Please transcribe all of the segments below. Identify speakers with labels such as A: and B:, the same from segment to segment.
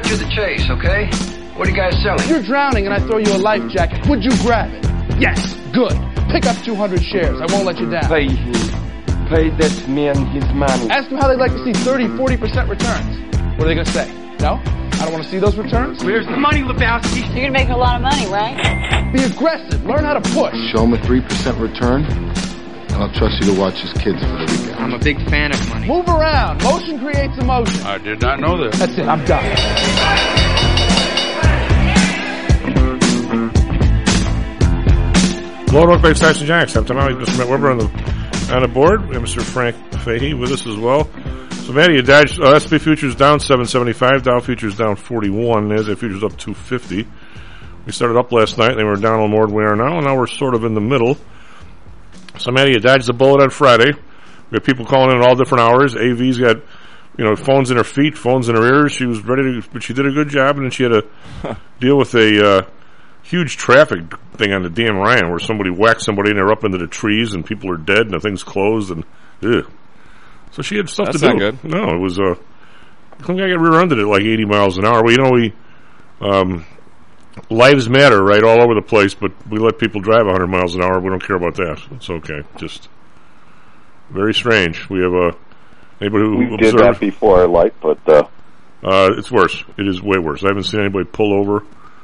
A: to the chase, okay? What are you guys selling?
B: If you're drowning and I throw you a life jacket, would you grab it? Yes. Good. Pick up 200 shares. I won't let you down.
C: Pay him. Pay that man his money.
B: Ask them how they'd like to see 30, 40% returns. What are they going to say? No? I don't want to see those returns?
A: Where's the money, Lebowski?
D: You're going to make a lot of money, right?
B: Be aggressive. Learn how to push.
E: Show him a 3% return, and I'll trust you to watch his kids for the weekend.
A: I'm a big fan of money.
B: Move around. Motion creates emotion.
F: I did not know this.
B: That's it. I'm done.
G: Hello, welcome back to Stocks and Jacks. I'm Tom Alley, Mr. Matt Weber on the board. We have Mr. Frank Fahey with us as well. So, Matty, you dodged S&P futures down 775, Dow futures down 41, NASDAQ futures up 250. We started up last night. They were down a little more than we are now, and now we're sort of in the middle. So, Matty, you dodged the bullet on Friday. We have people calling in at all different hours. AV's got, phones in her feet, phones in her ears. She was ready to, but she did a good job, and then she had to deal with a huge traffic thing on the Dan Ryan where somebody whacked somebody and they're up into the trees and people are dead and the thing's closed and so she had stuff
F: That's
G: to do.
F: Not good.
G: No, it was some guy got rear-ended at like 80 miles an hour. Well, lives matter, right, all over the place, but we let people drive 100 miles an hour. We don't care about that. It's okay. Just very strange. We have anybody who
H: we did that before, but
G: it's worse. It is way worse. I haven't seen anybody pull over.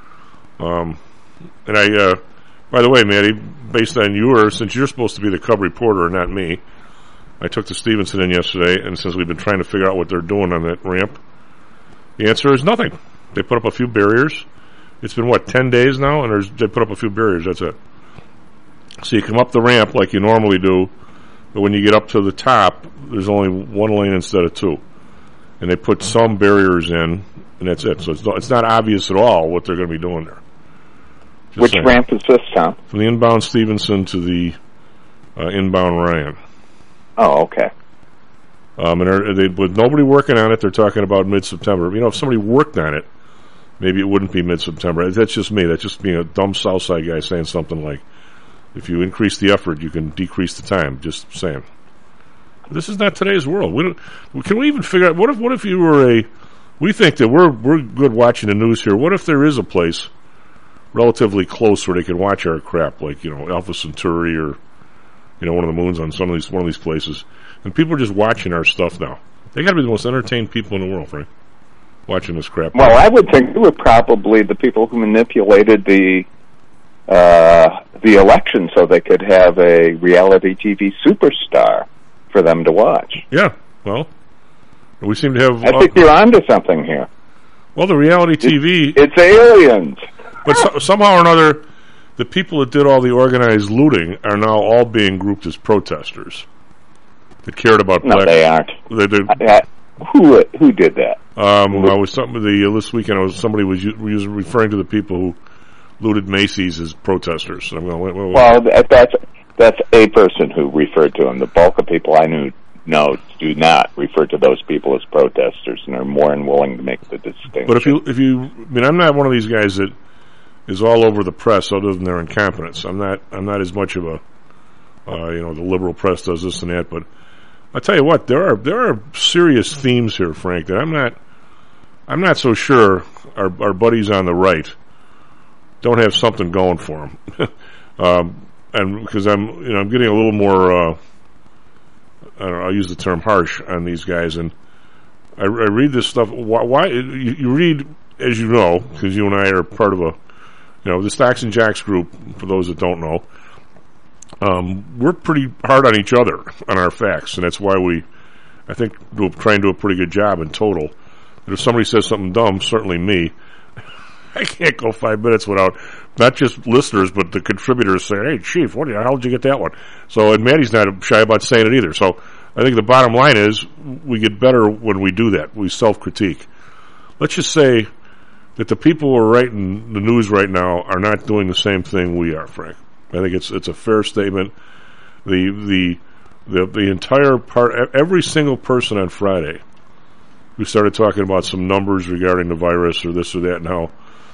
G: And by the way, Matty, based on since you're supposed to be the cub reporter and not me, I took the Stevenson in yesterday, and since we've been trying to figure out what they're doing on that ramp, the answer is nothing. They put up a few barriers. It's been, 10 days now, and they put up a few barriers, that's it. So you come up the ramp like you normally do, but when you get up to the top, there's only one lane instead of two. And they put some barriers in, and that's it. So it's not obvious at all what they're going to be doing there.
H: Which ramp is this, Tom?
G: From the inbound Stevenson to the inbound Ryan.
H: Oh, okay.
G: And with nobody working on it, they're talking about mid-September. If somebody worked on it, maybe it wouldn't be mid-September. That's just me. That's just being a dumb Southside guy saying something like, if you increase the effort, you can decrease the time. Just saying. This is not today's world. Can we even figure out, what if you were we think that we're good watching the news here. What if there is a place relatively close where they can watch our crap, like, Alpha Centauri or, one of the moons on one of these places, and people are just watching our stuff now. They got to be the most entertained people in the world, right? Watching this crap.
H: Well, I would think it were probably the people who manipulated the election so they could have a reality TV superstar for them to watch.
G: Yeah, well, we seem to have...
H: I think you're onto something here.
G: Well, the reality TV...
H: It's aliens!
G: But somehow or another, the people that did all the organized looting are now all being grouped as protesters that cared about
H: black... No, they aren't. Who did that?
G: This weekend, somebody was referring to the people who looted Macy's as protesters. So I'm going, wait.
H: Well, that's a person who referred to them. The bulk of people I do not refer to those people as protesters, and are more than willing to make the distinction.
G: But I'm not one of these guys that is all over the press, other than their incompetence. I'm not as much of a, the liberal press does this and that. But I tell you what, there are serious themes here, Frank, that I'm not so sure our buddies on the right don't have something going for them. And because I'm getting a little more, I'll use the term harsh on these guys, and I read this stuff. Why you read, as you know, because you and I are part of the Stocks and Jacks group. For those that don't know, we're pretty hard on each other on our facts, and that's why I think, try and do a pretty good job in total. But if somebody says something dumb, certainly me, I can't go 5 minutes without not just listeners, but the contributors saying, "Hey, Chief, how did you get that one?" So, and Matty's not shy about saying it either. So, I think the bottom line is we get better when we do that. We self-critique. Let's just say that the people who are writing the news right now are not doing the same thing we are, Frank. I think it's a fair statement. The entire part, every single person on Friday who started talking about some numbers regarding the virus or this or that now.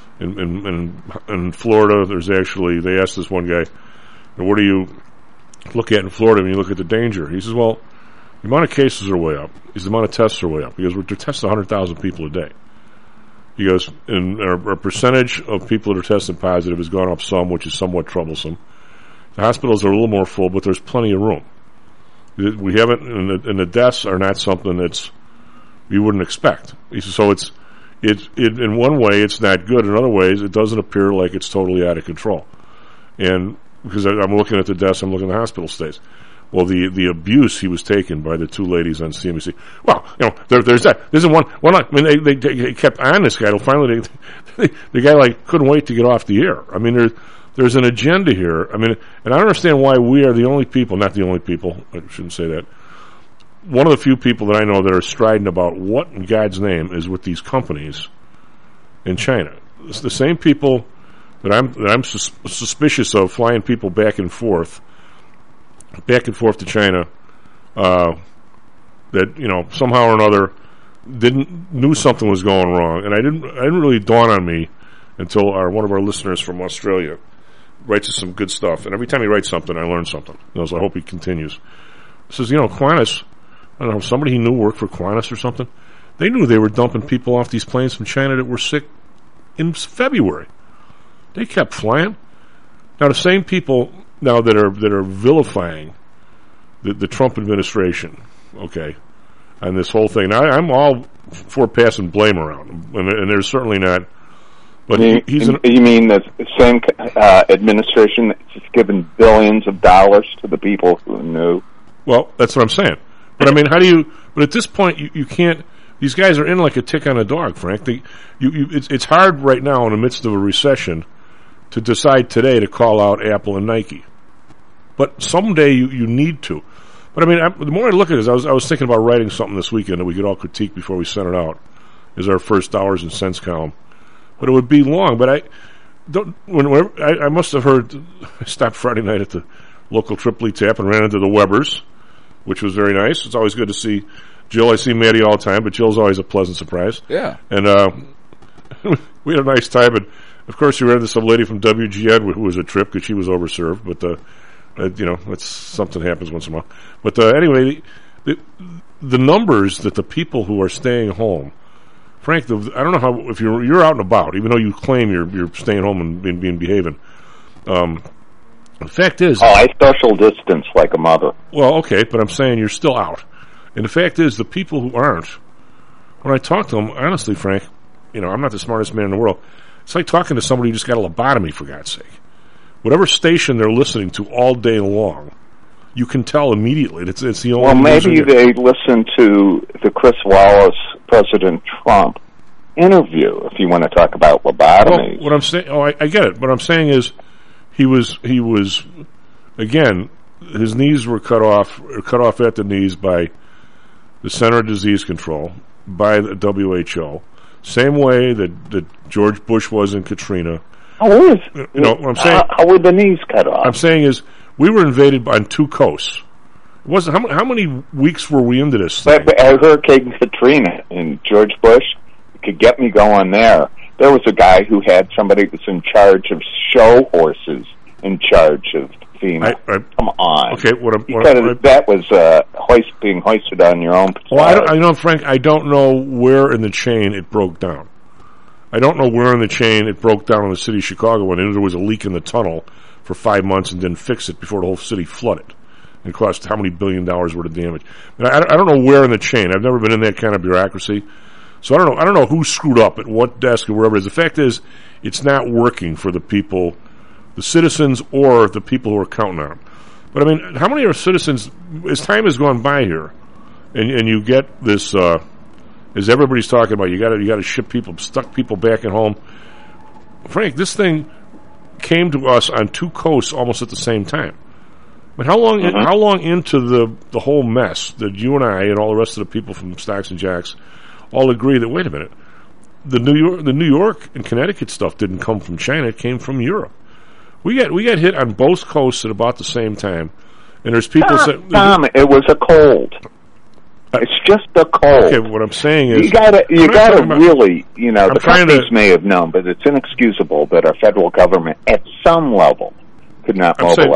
G: In Florida, they asked this one guy, what do you look at in Florida when you look at the danger? He says, well, the amount of cases are way up. The amount of tests are way up because we're testing 100,000 people a day. He goes, and our percentage of people that are testing positive has gone up some, which is somewhat troublesome. The hospitals are a little more full, but there's plenty of room. We haven't, and the deaths are not something that's you wouldn't expect. So it's in one way it's not good. In other ways, it doesn't appear like it's totally out of control. And because I'm looking at the deaths, I'm looking at the hospital stays. Well, the abuse he was taken by the two ladies on CNBC. Well, there's that. This is one. I mean, they kept on this guy till finally the guy like couldn't wait to get off the air. I mean, there's an agenda here. I mean, and I don't understand why we are the only people, not the only people. I shouldn't say that. One of the few people that I know that are striding about what in God's name is with these companies in China. It's the same people that I'm suspicious of flying people back and forth to China, that somehow or another knew something was going wrong, and I didn't really dawn on me until one of our listeners from Australia writes us some good stuff, and every time he writes something, I learn something. So I hope he continues. He says, Qantas, I don't know, somebody he knew worked for Qantas or something. They knew they were dumping people off these planes from China that were sick in February. They kept flying. Now the same people now that are vilifying the Trump administration, okay, and this whole thing. Now I'm all for passing blame around, and there's certainly not. But you mean the same administration that's given billions of dollars to the people who knew? Well, that's what I'm saying. But I mean, how do you? But at this point, you can't. These guys are in like a tick on a dog, Frank. It's hard right now in the midst of a recession to decide today to call out Apple and Nike. But someday you need to. But I mean, the more I look at this, I was thinking about writing something this weekend that we could all critique before we sent it out as our first dollars and cents column. But it would be long. But I must have heard. I stopped Friday night at the local Tripoli Tap and ran into the Webbers, which was very nice. It's always good to see Jill. I see Maddie all the time, but Jill's always a pleasant surprise. Yeah. And we had a nice time. And of course, we ran into some lady from WGN who was a trip because she was overserved. But it's something happens once in a while. But anyway, the numbers that the people who are staying home, Frank, I don't know how if you're out and about, even though you claim you're staying home and being behaving. The fact is, I social distance like a mother. Well, okay, but I'm saying you're still out. And the fact is, the people who aren't, when I talk to them, honestly, Frank, I'm not the smartest man in the world. It's like talking to somebody who just got a lobotomy, for God's sake. Whatever station they're listening to all day long, you can tell immediately. It's the only. Well, maybe they listen to the Chris Wallace, President Trump interview. If you want to talk about lobotomies, what I'm saying, I get it. What I'm saying is, he was again, his knees were cut off at the knees by the Center of Disease Control, by the WHO, same way that George Bush was in Katrina. What I'm saying? How were the knees cut off? I'm saying is we were invaded on two coasts. It wasn't how many weeks were we into this thing? But Hurricane Katrina and George Bush could get me going there. There was a guy who had somebody that's in charge of show horses in charge of FEMA. Come on. Okay, that was being hoisted on your own. Well, I know, Frank, I don't know where in the chain it broke down. I don't know where in the chain it broke down in the city of Chicago when there was a leak in the tunnel for 5 months and didn't fix it before the whole city flooded and caused how many $1 billion worth of damage. But I don't know where in the chain. I've never been in that kind of bureaucracy. So I don't know who screwed up at what desk or wherever it is. The fact is, it's not working for the people, the citizens, or the people who are counting on them. But I mean, how many are citizens, as time has gone by here, and you get this, as everybody's talking about, you got to ship people, stuck people back at home. Frank, this thing came to us on two coasts almost at the same time. But how long into the whole mess that you and I and all the rest of the people from Stocks and Jacks all agree that, wait a minute, the New York and Connecticut stuff didn't come from China, it came from Europe. We got hit on both coasts at about the same time, and there's people saying, Tom, it was a cold. It's just a cold. Okay, what I'm saying is, you gotta really, the companies may have known, but it's inexcusable that our federal government, at some level, could not mobilize.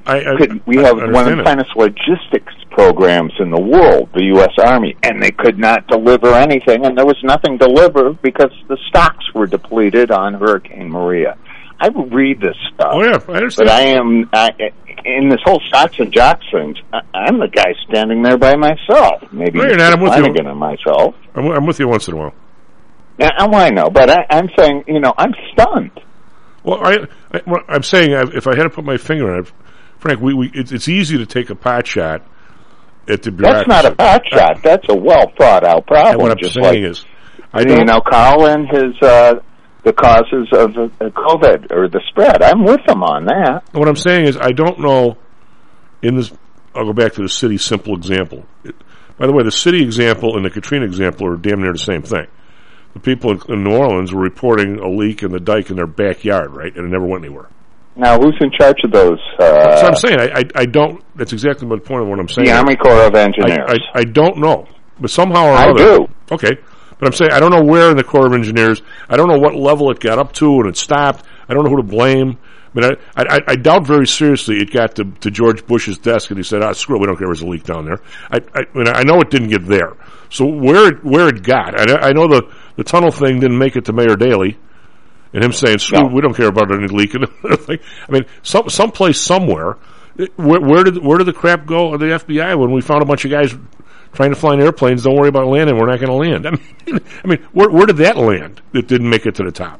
H: we have one of the finest logistics programs in the world, the U.S. Army, and they could not deliver anything, and there was nothing delivered because the stocks were depleted on Hurricane Maria. I would read this stuff.
G: Oh, yeah, I understand.
H: But in this whole stocks and jocks thing, I'm the guy standing there by myself. Maybe
G: I'm with you.
H: And myself.
G: I'm with you once in a while.
H: Yeah, I know, but I'm saying, I'm stunned.
G: Well, I'm saying if I had to put my finger on it, Frank, it's easy to take a pot shot at the bureaucracy.
H: That's not a pot shot. That's a well thought out problem.
G: And what I'm saying is,
H: Carl and his the causes of COVID or the spread. I'm with him on that.
G: What I'm saying is, I don't know. I'll go back to the city simple example. By the way, the city example and the Katrina example are damn near the same thing. The people in New Orleans were reporting a leak in the dike in their backyard, right, and it never went anywhere.
H: Now, who's in charge of those?
G: That's what I'm saying. I don't. That's exactly my point of what I'm saying.
H: The Army Corps of Engineers.
G: I don't know, but somehow or
H: I
G: other.
H: do.
G: Okay, but I'm saying I don't know where in the Corps of Engineers. I don't know what level it got up to and it stopped. I don't know who to blame. I mean, I doubt very seriously it got to George Bush's desk and he said, screw it, we don't care, there's a leak down there. I know it didn't get there. So where it got, I know the tunnel thing didn't make it to Mayor Daley, and him saying, screw, we don't care about any leak. I mean, someplace somewhere, where did the crap go of the FBI when we found a bunch of guys trying to fly in airplanes, don't worry about landing, we're not going to land. I mean, where did that land that didn't make it to the top?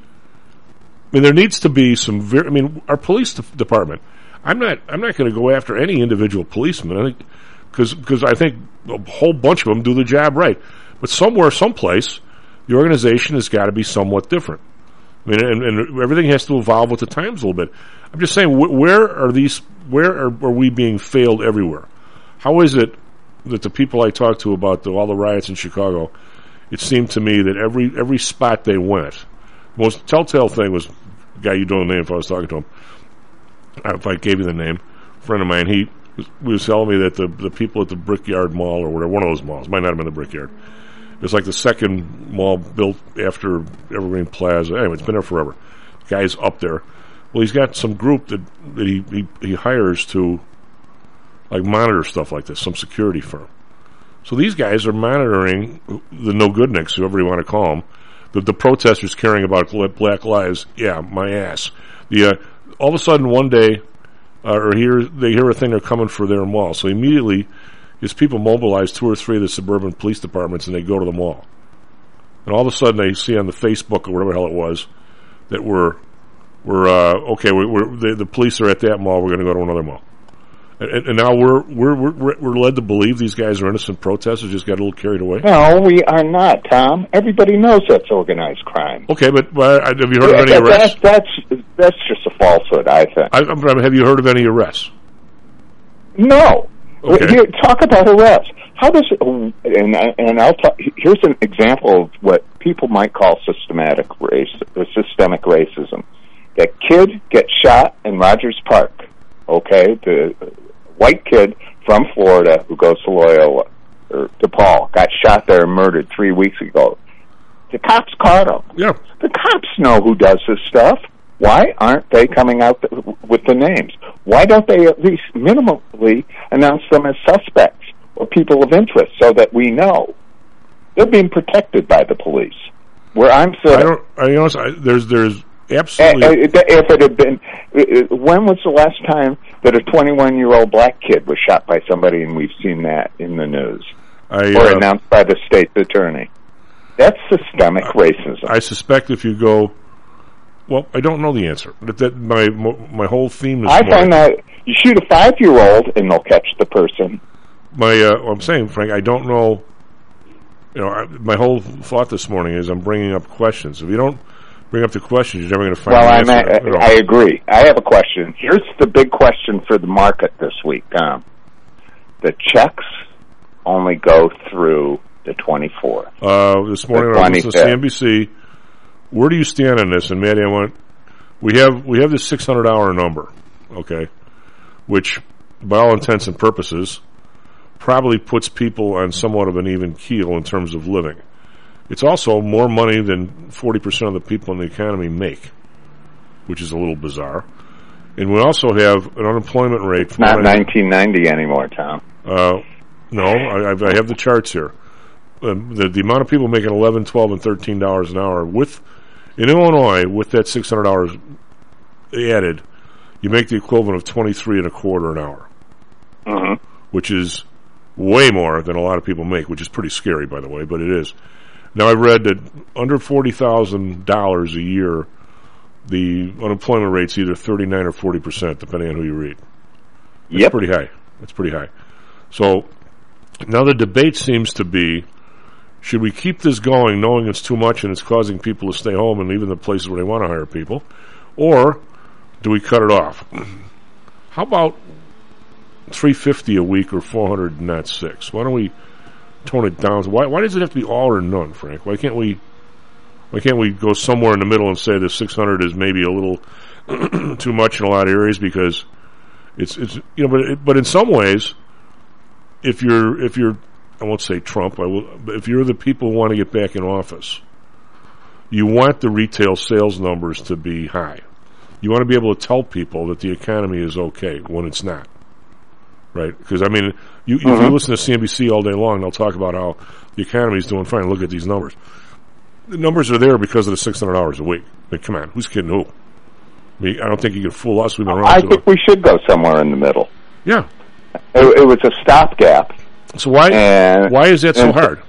G: I mean, there needs to be some our police department, I'm not going to go after any individual policeman, I think, because I think a whole bunch of them do the job right. But somewhere, someplace, the organization has got to be somewhat different. I mean, and everything has to evolve with the times a little bit. I'm just saying, where are we being failed everywhere? How is it that the people I talked to about all the riots in Chicago, it seemed to me that every spot they went, the most telltale thing was the guy you don't know the name if I was talking to him. If I gave you the name, a friend of mine, he was telling me that the people at the Brickyard Mall or whatever, one of those malls, might not have been the Brickyard. It was like the second mall built after Evergreen Plaza. Anyway, it's been there forever. The guy's up there. Well, he's got some group that he hires to like monitor stuff like this, some security firm. So these guys are monitoring the no-goodniks, whoever you want to call them, the protesters caring about black lives. Yeah, my ass. All of a sudden one day, they hear a thing they're coming for their mall. So immediately, his people mobilize 2 or 3 of the suburban police departments and they go to the mall. And all of a sudden they see on the Facebook or whatever the hell it was that the police are at that mall, we're going to go to another mall. And now we're led to believe these guys are innocent protesters, just got a little carried away.
H: No, we are not, Tom. Everybody knows that's organized crime.
G: Okay, but have you heard of any arrests?
H: That's just a falsehood, I think.
G: Have you heard of any arrests?
H: No.
G: Okay.
H: Here, talk about arrests. How does and I'll talk. Here's an example of what people might call systemic racism. That kid gets shot in Rogers Park. Okay, the white kid from Florida who goes to Loyola or DePaul got shot there and murdered 3 weeks ago. The cops caught him.
G: Yeah,
H: the cops know who does this stuff. Why aren't they coming out with the names? Why don't they at least minimally announce them as suspects or people of interest so that we know they're being protected by the police? Where I'm sitting,
G: there's absolutely.
H: If it had been, when was the last time that a 21-year-old black kid was shot by somebody, and we've seen that in the news or announced by the state's attorney? That's systemic racism.
G: I suspect if you go. Well, I don't know the answer. That my whole theme is.
H: I find that you shoot a 5-year-old and they'll catch the person.
G: I'm saying, Frank, I don't know. My whole thought this morning is I'm bringing up questions. If you don't bring up the questions, you're never going to find the answer.
H: I agree. I have a question. Here's the big question for the market this week, Tom. The checks only go through the 24th.
G: This morning I was listening to CNBC. Where do you stand on this? And Maddie, we have this 600-hour number, okay, which, by all intents and purposes, probably puts people on somewhat of an even keel in terms of living. It's also more money than 40% of the people in the economy make, which is a little bizarre. And we also have an unemployment rate.
H: It's not 1990 anymore, Tom.
G: No, I have the charts here. The amount of people making $11, $12, and $13 an hour in Illinois with that $600 added, you make the equivalent of $23.25 an hour, which is way more than a lot of people make, which is pretty scary, by the way, but it is. Now, I've read that under $40,000 a year, the unemployment rate's either 39 or 40%, depending on who you read. It's pretty high. It's pretty high. So now the debate seems to be, should we keep this going knowing it's too much and it's causing people to stay home and even the places where they want to hire people, or do we cut it off? How about $350 a week or $400 and not $600? Why don't we tone it down? Why does it have to be all or none, Frank? Why can't we go somewhere in the middle and say the $600 is maybe a little too much in a lot of areas, because it's but in some ways, if you're I won't say Trump, but if you're the people who want to get back in office, you want the retail sales numbers to be high. You want to be able to tell people that the economy is okay when it's not. Right? Because, I mean, if you listen to CNBC all day long, they'll talk about how the economy is doing fine. Look at these numbers. The numbers are there because of the $600 a week. I mean, come on, who's kidding who? I mean, I don't think you can fool us. We've been around.
H: I think we should go somewhere in the middle.
G: Yeah.
H: It was a stopgap.
G: So why is that so hard?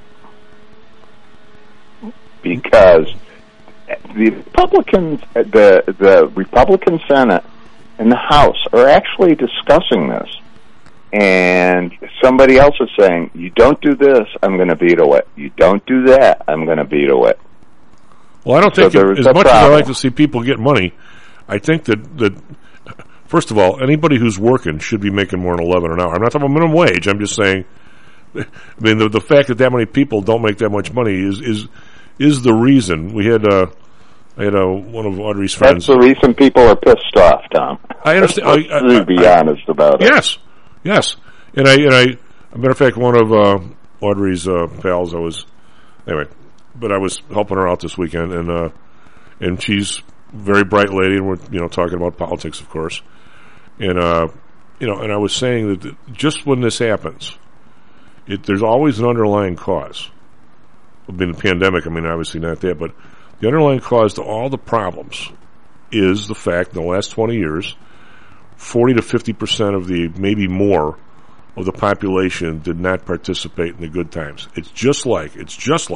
H: Because the Republicans, the Republican Senate and the House are actually discussing this, and somebody else is saying, "You don't do this, I'm going to veto it. You don't do that, I'm going to veto it."
G: Well, I don't think as much as I like to see people get money, I think that first of all, anybody who's working should be making more than $11 an hour. I'm not talking about minimum wage. I'm just saying, I mean, the fact that many people don't make that much money is the reason. I had one of Audrey's friends.
H: That's the reason people are pissed off, Tom.
G: I understand.
H: To be honest about it.
G: Yes. And as a matter of fact, one of Audrey's pals, I was helping her out this weekend, and she's a very bright lady, and we're talking about politics, of course. And and I was saying that just when this happens, there's always an underlying cause. I mean, the pandemic, obviously not that, but the underlying cause to all the problems is the fact in the last 20 years, 40 to 50% of maybe more of the population did not participate in the good times. It's just like in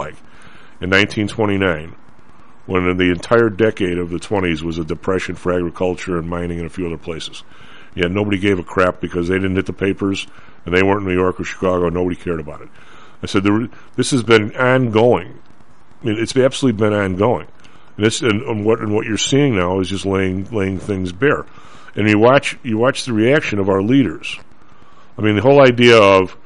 G: 1929, when the entire decade of the 20s was a depression for agriculture and mining and a few other places. Yet nobody gave a crap because they didn't hit the papers and they weren't in New York or Chicago. Nobody cared about it. I said, this has been ongoing. It's absolutely been ongoing. And what you're seeing now is just laying things bare. And you watch the reaction of our leaders. The whole idea of,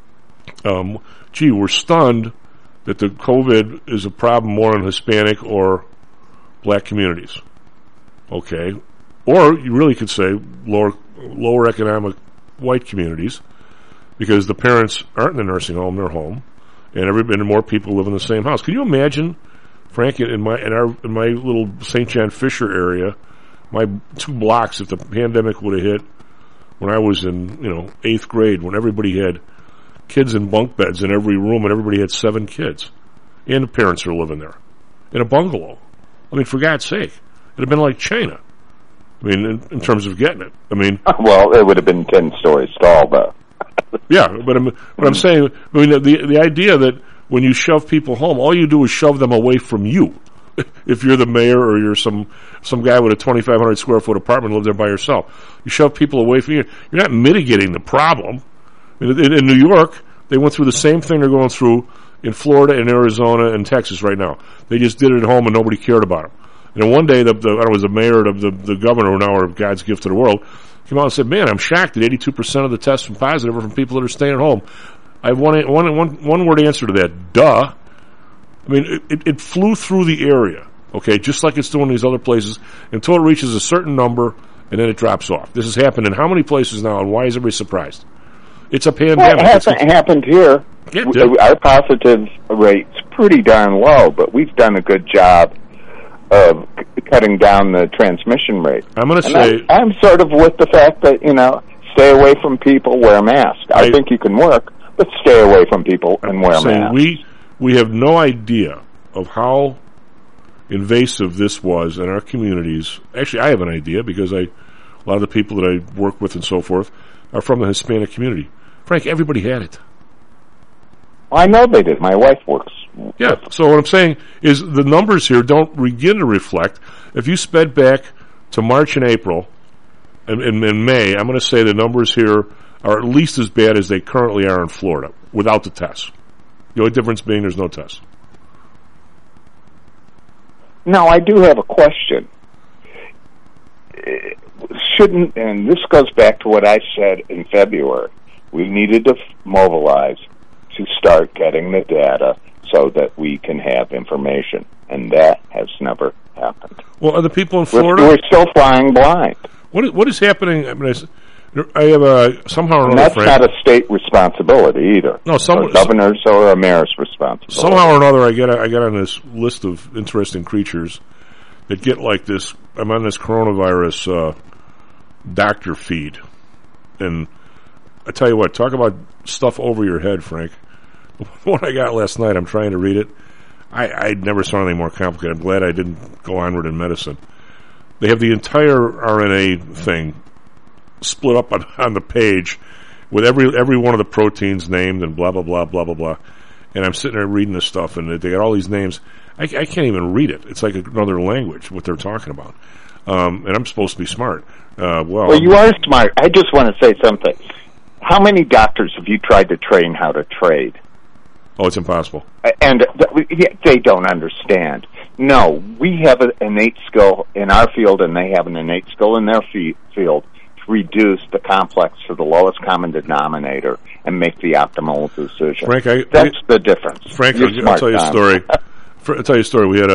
G: we're stunned that the COVID is a problem more in Hispanic or black communities. Okay. Or you really could say lower economic white communities, because the parents aren't in the nursing home, they're home, and more people live in the same house. Can you imagine, Frank, in my little St. John Fisher area, my 2 blocks, if the pandemic would have hit when I was in 8th grade, when everybody had kids in bunk beds in every room and everybody had 7 kids, and the parents are living there in a bungalow. For God's sake, it'd have been like China. In terms of getting it.
H: Well, it would have been 10 stories tall, though.
G: Yeah, but I'm saying, the idea that when you shove people home, all you do is shove them away from you. If you're the mayor or you're some guy with a 2,500 square foot apartment and live there by yourself, you shove people away from you. You're not mitigating the problem. In New York, they went through the same thing they're going through in Florida and Arizona and Texas right now. They just did it at home and nobody cared about them. And one day, the mayor of the governor, who now are God's gift to the world, came out and said, "Man, I'm shocked that 82% of the tests from positive are from people that are staying at home." I have one word answer to that. Duh. It flew through the area, okay, just like it's doing in these other places, until it reaches a certain number, and then it drops off. This has happened in how many places now, and why is everybody surprised? It's a pandemic.
H: Well, it hasn't happened here. Our positive rate's pretty darn low, but we've done a good job of cutting down the transmission rate.
G: I'm going to say...
H: I'm sort of with the fact that, stay away from people, wear a mask. I think you can work, but stay away from people and wear a mask.
G: We have no idea of how invasive this was in our communities. Actually, I have an idea because a lot of the people that I work with and so forth are from the Hispanic community. Frank, everybody had it.
H: I know they did. My wife works.
G: Yeah, so what I'm saying is the numbers here don't begin to reflect. If you sped back to March and April and May, I'm going to say the numbers here are at least as bad as they currently are in Florida without the tests. The only difference being there's no tests.
H: Now, I do have a question. And this goes back to what I said in February, we needed to mobilize to start getting the data so that we can have information, and that has never happened.
G: Well, are the people in Florida...
H: We're still flying blind.
G: What is happening? I mean, I have somehow or another...
H: And that's not a state responsibility either.
G: No,
H: or governors or a mayor's responsibility.
G: Somehow or another, I get on this list of interesting creatures that get like this. I'm on this coronavirus doctor feed, and I tell you what, talk about stuff over your head, Frank. What I got last night, I'm trying to read it. I never saw anything more complicated. I'm glad I didn't go onward in medicine. They have the entire RNA thing split up on the page with every one of the proteins named and blah, blah, blah, blah, blah, blah. And I'm sitting there reading this stuff, and they got all these names. I can't even read it. It's like another language, what they're talking about. And I'm supposed to be smart. Well, you
H: are smart. I just want to say something. How many doctors have you tried to train how to trade?
G: Oh, it's impossible.
H: And they don't understand. No, we have an innate skill in our field, and they have an innate skill in their field to reduce the complex to the lowest common denominator and make the optimal decision.
G: Frank,
H: that's the difference.
G: Frank, I'll tell you a story. I'll tell you a story. We had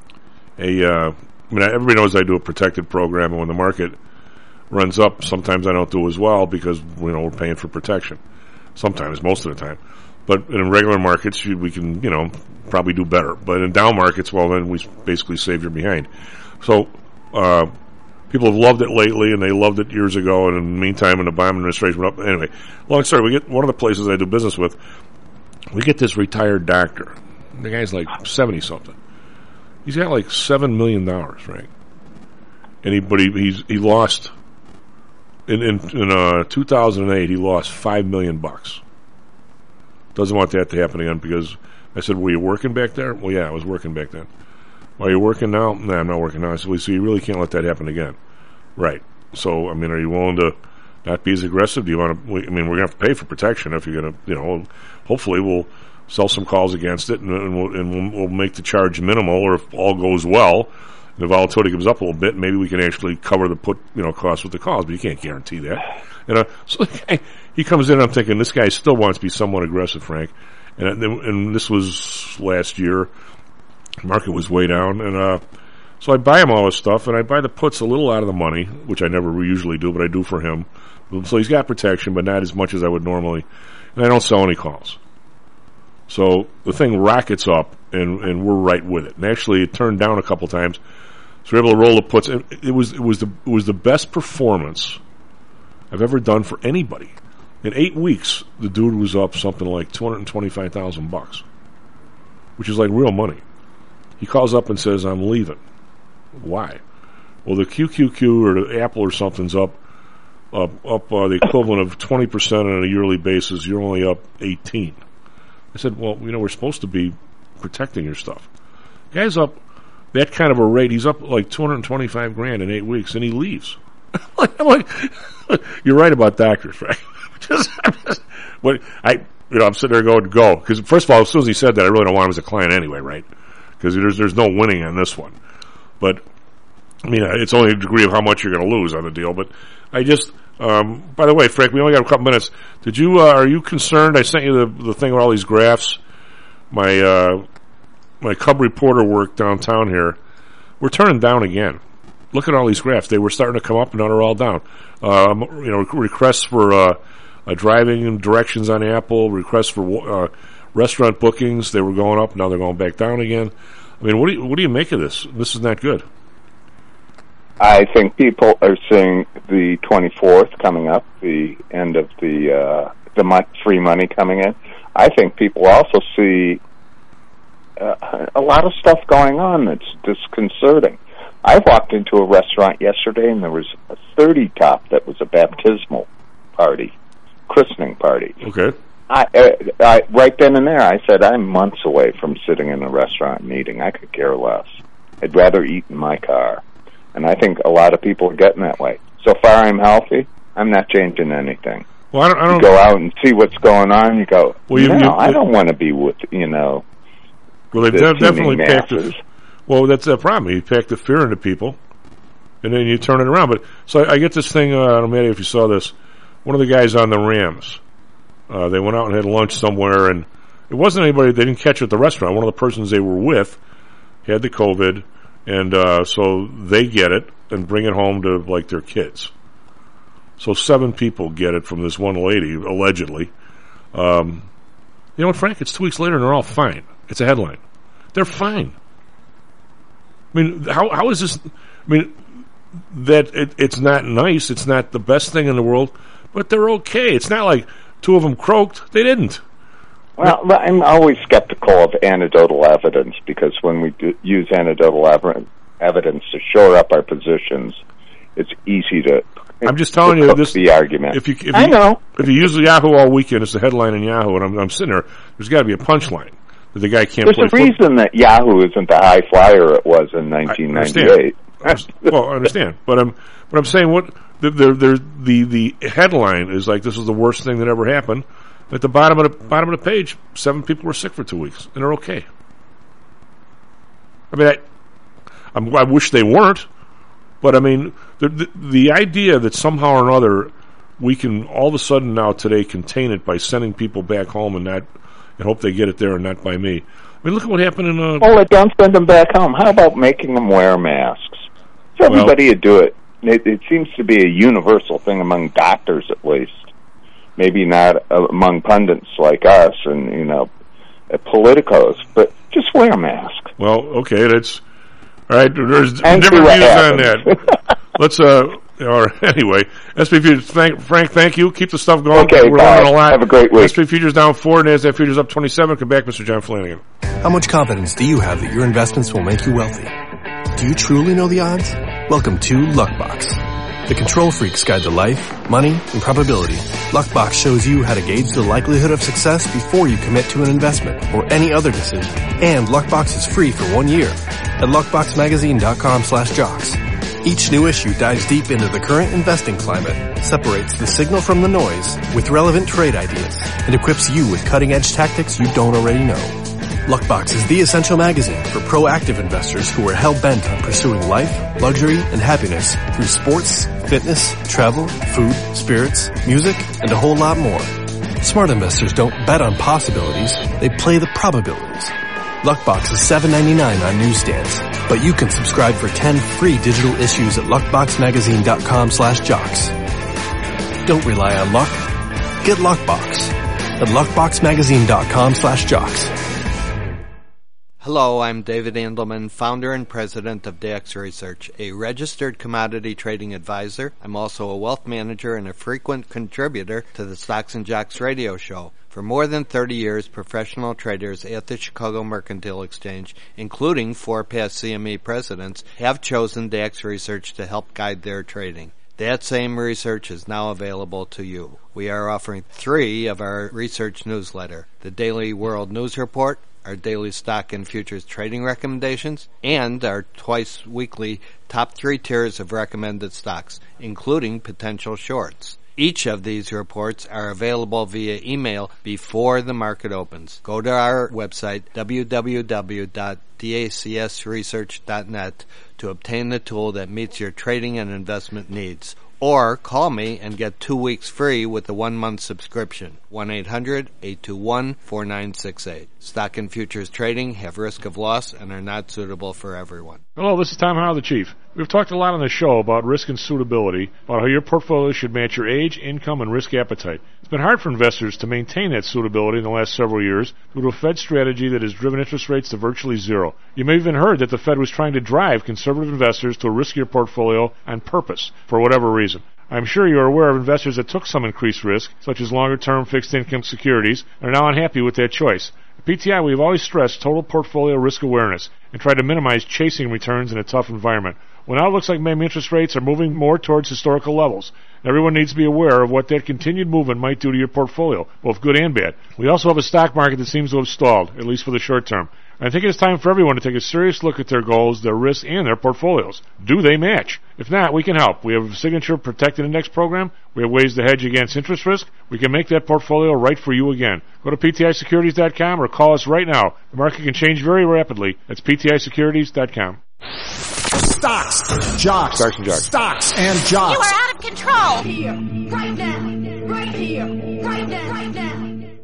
G: everybody knows I do a protected program, and when the market runs up, sometimes I don't do as well because we're paying for protection. Sometimes, most of the time. But in regular markets, we can, probably do better. But in down markets, well, then we basically save your behind. So, people have loved it lately, and they loved it years ago, and in the meantime, when the Obama administration went up. Anyway, long story, we get one of the places I do business with, we get this retired doctor. The guy's like 70-something. He's got like $7 million, right? And he lost, in 2008, he lost $5 million. Doesn't want that to happen again because I said, were you working back there? Well, yeah, I was working back then. Are you working now? No, I'm not working now. I said, well, so you really can't let that happen again. Right. So, are you willing to not be as aggressive? Do you want to, we're going to have to pay for protection if you're going to, hopefully we'll sell some calls against it and we'll make the charge minimal, or if all goes well, the volatility comes up a little bit, maybe we can actually cover the cost with the calls, but you can't guarantee that. So he comes in, I'm thinking, this guy still wants to be somewhat aggressive, Frank. And this was last year. The market was way down. And so I buy him all this stuff, and I buy the puts a little out of the money, which I never usually do, but I do for him. So he's got protection, but not as much as I would normally. And I don't sell any calls. So the thing rockets up, and we're right with it. And actually, it turned down a couple times. So we're able to roll the puts. It was the best performance I've ever done for anybody. In 8 weeks, the dude was up something like $225,000, which is like real money. He calls up and says, "I'm leaving." Why? Well, the QQQ or the Apple or something's up the equivalent of 20% on a yearly basis. You're only up 18. I said, well, we're supposed to be protecting your stuff. Guy's up that kind of a rate. He's up like $225,000 in 8 weeks, and he leaves. I'm like, you're right about doctors, right? I'm sitting there going, go. Because first of all, as soon as he said that, I really don't want him as a client anyway, right? Because there's no winning on this one. But, it's only a degree of how much you're going to lose on the deal. But I just, by the way, Frank, we only got a couple minutes. Are you concerned? I sent you the thing with all these graphs. My Cub Reporter work downtown here, we're turning down again. Look at all these graphs. They were starting to come up, and now they're all down. Requests for driving directions on Apple, requests for restaurant bookings, they were going up, now they're going back down again. I mean, what do you make of this? This is not good.
H: I think people are seeing the 24th coming up, the end of the free money coming in. I think people also see a lot of stuff going on that's disconcerting. I walked into a restaurant yesterday, and there was a 30 top that was a baptismal party, christening party.
G: Okay.
H: I right then and there, I said, I'm months away from sitting in a restaurant and eating. I could care less. I'd rather eat in my car. And I think a lot of people are getting that way. So far, I'm healthy. I'm not changing anything.
G: Well, I don't
H: you go out and see what's going on. You go,
G: well,
H: I don't want to be with,
G: Well, they've definitely packed it. Well, that's the problem. You pack the fear into people, and then you turn it around. But so I get this thing. I don't know if you saw this. One of the guys on the Rams. They went out and had lunch somewhere, and it wasn't anybody. They didn't catch it at the restaurant. One of the persons they were with had the COVID, and so they get it and bring it home to like their kids. So 7 people get it from this one lady, allegedly. You know what, Frank? It's 2 weeks later, and they're all fine. It's a headline. They're fine. I mean, how is this? I mean, that it's not nice. It's not the best thing in the world, but they're okay. It's not like 2 of them croaked. They didn't.
H: Well, I'm always skeptical of anecdotal evidence, because when we use anecdotal evidence to shore up our positions, it's easy to.
G: I'm just telling you this.
H: The argument.
G: If you use Yahoo all weekend, it's the headline in Yahoo, and I'm sitting there. There's got to be a punchline that the guy can't.
H: There's a reason that Yahoo isn't the high flyer it was in 1998.
G: Well, I understand, but I'm saying what the headline is like. This is the worst thing that ever happened. At the bottom of the page, 7 people were sick for 2 weeks, and they're okay. I mean, I wish they weren't, but I mean, the idea that somehow or another we can all of a sudden now today contain it by sending people back home and hope they get it there and not by me. I mean, look at what happened in.
H: Well, don't send them back home. How about making them wear masks? So everybody would do it. It seems to be a universal thing among doctors, at least. Maybe not among pundits like us and, politicos, but just wear a mask.
G: Well, okay, that's all right. There's different views on that. Let's anyway, SP Futures. Frank, thank you. Keep the stuff going.
H: Okay,
G: we're learning a lot.
H: Have a great week.
G: SP Futures down 4, NASDAQ Futures up 27. Come back, Mr. John Flanagan.
F: How much confidence do you have that your investments will make you wealthy? Do you truly know the odds? Welcome to Luckbox, the control freak's guide to life, money, and probability. Luckbox shows you how to gauge the likelihood of success before you commit to an investment or any other decision. And Luckbox is free for 1 year at luckboxmagazine.com/jocks. Each new issue dives deep into the current investing climate, separates the signal from the noise with relevant trade ideas, and equips you with cutting-edge tactics you don't already know. Luckbox is the essential magazine for proactive investors who are hell-bent on pursuing life, luxury, and happiness through sports, fitness, travel, food, spirits, music, and a whole lot more. Smart investors don't bet on possibilities, they play the probabilities. Luckbox is $7.99 on newsstands, but you can subscribe for 10 free digital issues at luckboxmagazine.com/jocks. Don't rely on luck. Get Luckbox at luckboxmagazine.com/jocks.
I: Hello, I'm David Andelman, founder and president of DX Research, a registered commodity trading advisor. I'm also a wealth manager and a frequent contributor to the Stocks and Jocks radio show. For more than 30 years, professional traders at the Chicago Mercantile Exchange, including 4 past CME presidents, have chosen DX Research to help guide their trading. That same research is now available to you. We are offering 3 of our research newsletter: the Daily World News Report, our daily stock and futures trading recommendations, and our twice-weekly top 3 tiers of recommended stocks, including potential shorts. Each of these reports are available via email before the market opens. Go to our website, www.dacsresearch.net, to obtain the tool that meets your trading and investment needs. Or call me and get 2 weeks free with a 1-month subscription. 1-800-821-4968. Stock and futures trading have risk of loss and are not suitable for everyone.
G: Hello, this is Tom Howell, the Chief. We've talked a lot on the show about risk and suitability, about how your portfolio should match your age, income, and risk appetite. It's been hard for investors to maintain that suitability in the last several years due to a Fed strategy that has driven interest rates to virtually zero. You may have even heard that the Fed was trying to drive conservative investors to a riskier portfolio on purpose, for whatever reason. I'm sure you are aware of investors that took some increased risk, such as longer-term fixed-income securities, and are now unhappy with that choice. At PTI, we have always stressed total portfolio risk awareness and tried to minimize chasing returns in a tough environment. Well, now it looks like maybe interest rates are moving more towards historical levels. Everyone needs to be aware of what that continued movement might do to your portfolio, both good and bad. We also have a stock market that seems to have stalled, at least for the short term. I think it's time for everyone to take a serious look at their goals, their risks, and their portfolios. Do they match? If not, we can help. We have a Signature Protected Index program. We have ways to hedge against interest risk. We can make that portfolio right for you again. Go to PTIsecurities.com or call us right now. The market can change very rapidly. That's PTIsecurities.com.
J: Stocks, jocks,
G: Stocks and jocks.
J: Stocks and jocks.
D: You are out of control.
K: Here, right now, right here, right now, right now.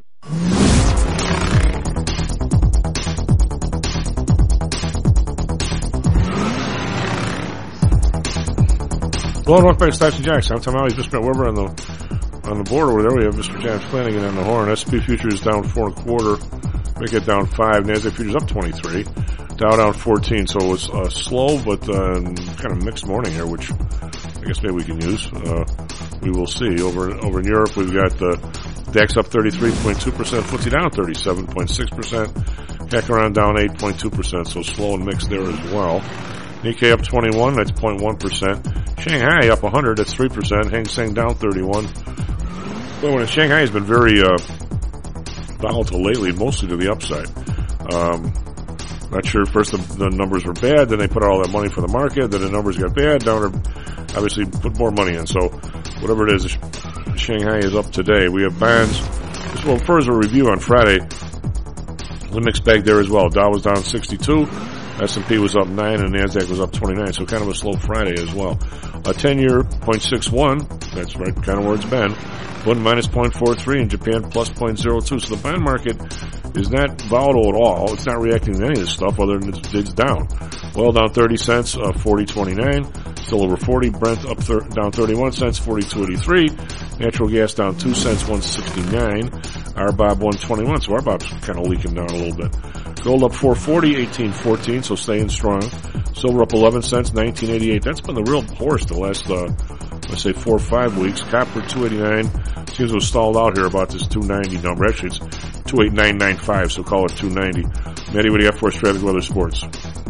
G: Hello and welcome back to Stocks and Jocks. I'm Tom Alley, Mr. Matt Weber on the board over there. We have Mr. James Flanagan on the horn. S&P futures down 4 1/4. Make it down 5. NASDAQ futures up 23. Dow down 14. So it was slow but kind of mixed morning here, which I guess maybe we can use. We will see. Over in Europe, we've got DAX up 33.2%, FTSE down 37.6%, CAC around down 8.2%. So slow and mixed there as well. Nikkei up 21, that's 0.1%. Shanghai up 100, that's 3%. Hang Seng down 31. Well, Shanghai has been very volatile lately, mostly to the upside. Not sure. First the numbers were bad, then they put out all that money for the market, then the numbers got bad, obviously put more money in. So whatever it is, Shanghai is up today. We have bonds. Well, first a review on Friday. The mixed bag there as well. Dow was down 62. S&P was up 9 and NASDAQ was up 29, so kind of a slow Friday as well. A 10-year, 0.61, that's right, kind of where it's been. Bund minus 0.43 and Japan plus 0.02. So the bond market is not volatile at all. It's not reacting to any of this stuff other than it's down. Oil down 30 cents, 40.29. Still over 40. Brent up down 31 cents, 42.83. Natural gas down 2 cents, 169. RBOB 121. So RBOB's kind of leaking down a little bit. Gold up 440, 18.14. So staying strong. Silver up 11 cents, 19.88. That's been the real horse the last, let's say 4 or 5 weeks. Copper 289. Seems to have stalled out here about this 290 number. Actually, it's 289.95, so call it 290. Matty, what do you have for us, Traffic, Weather, Sports?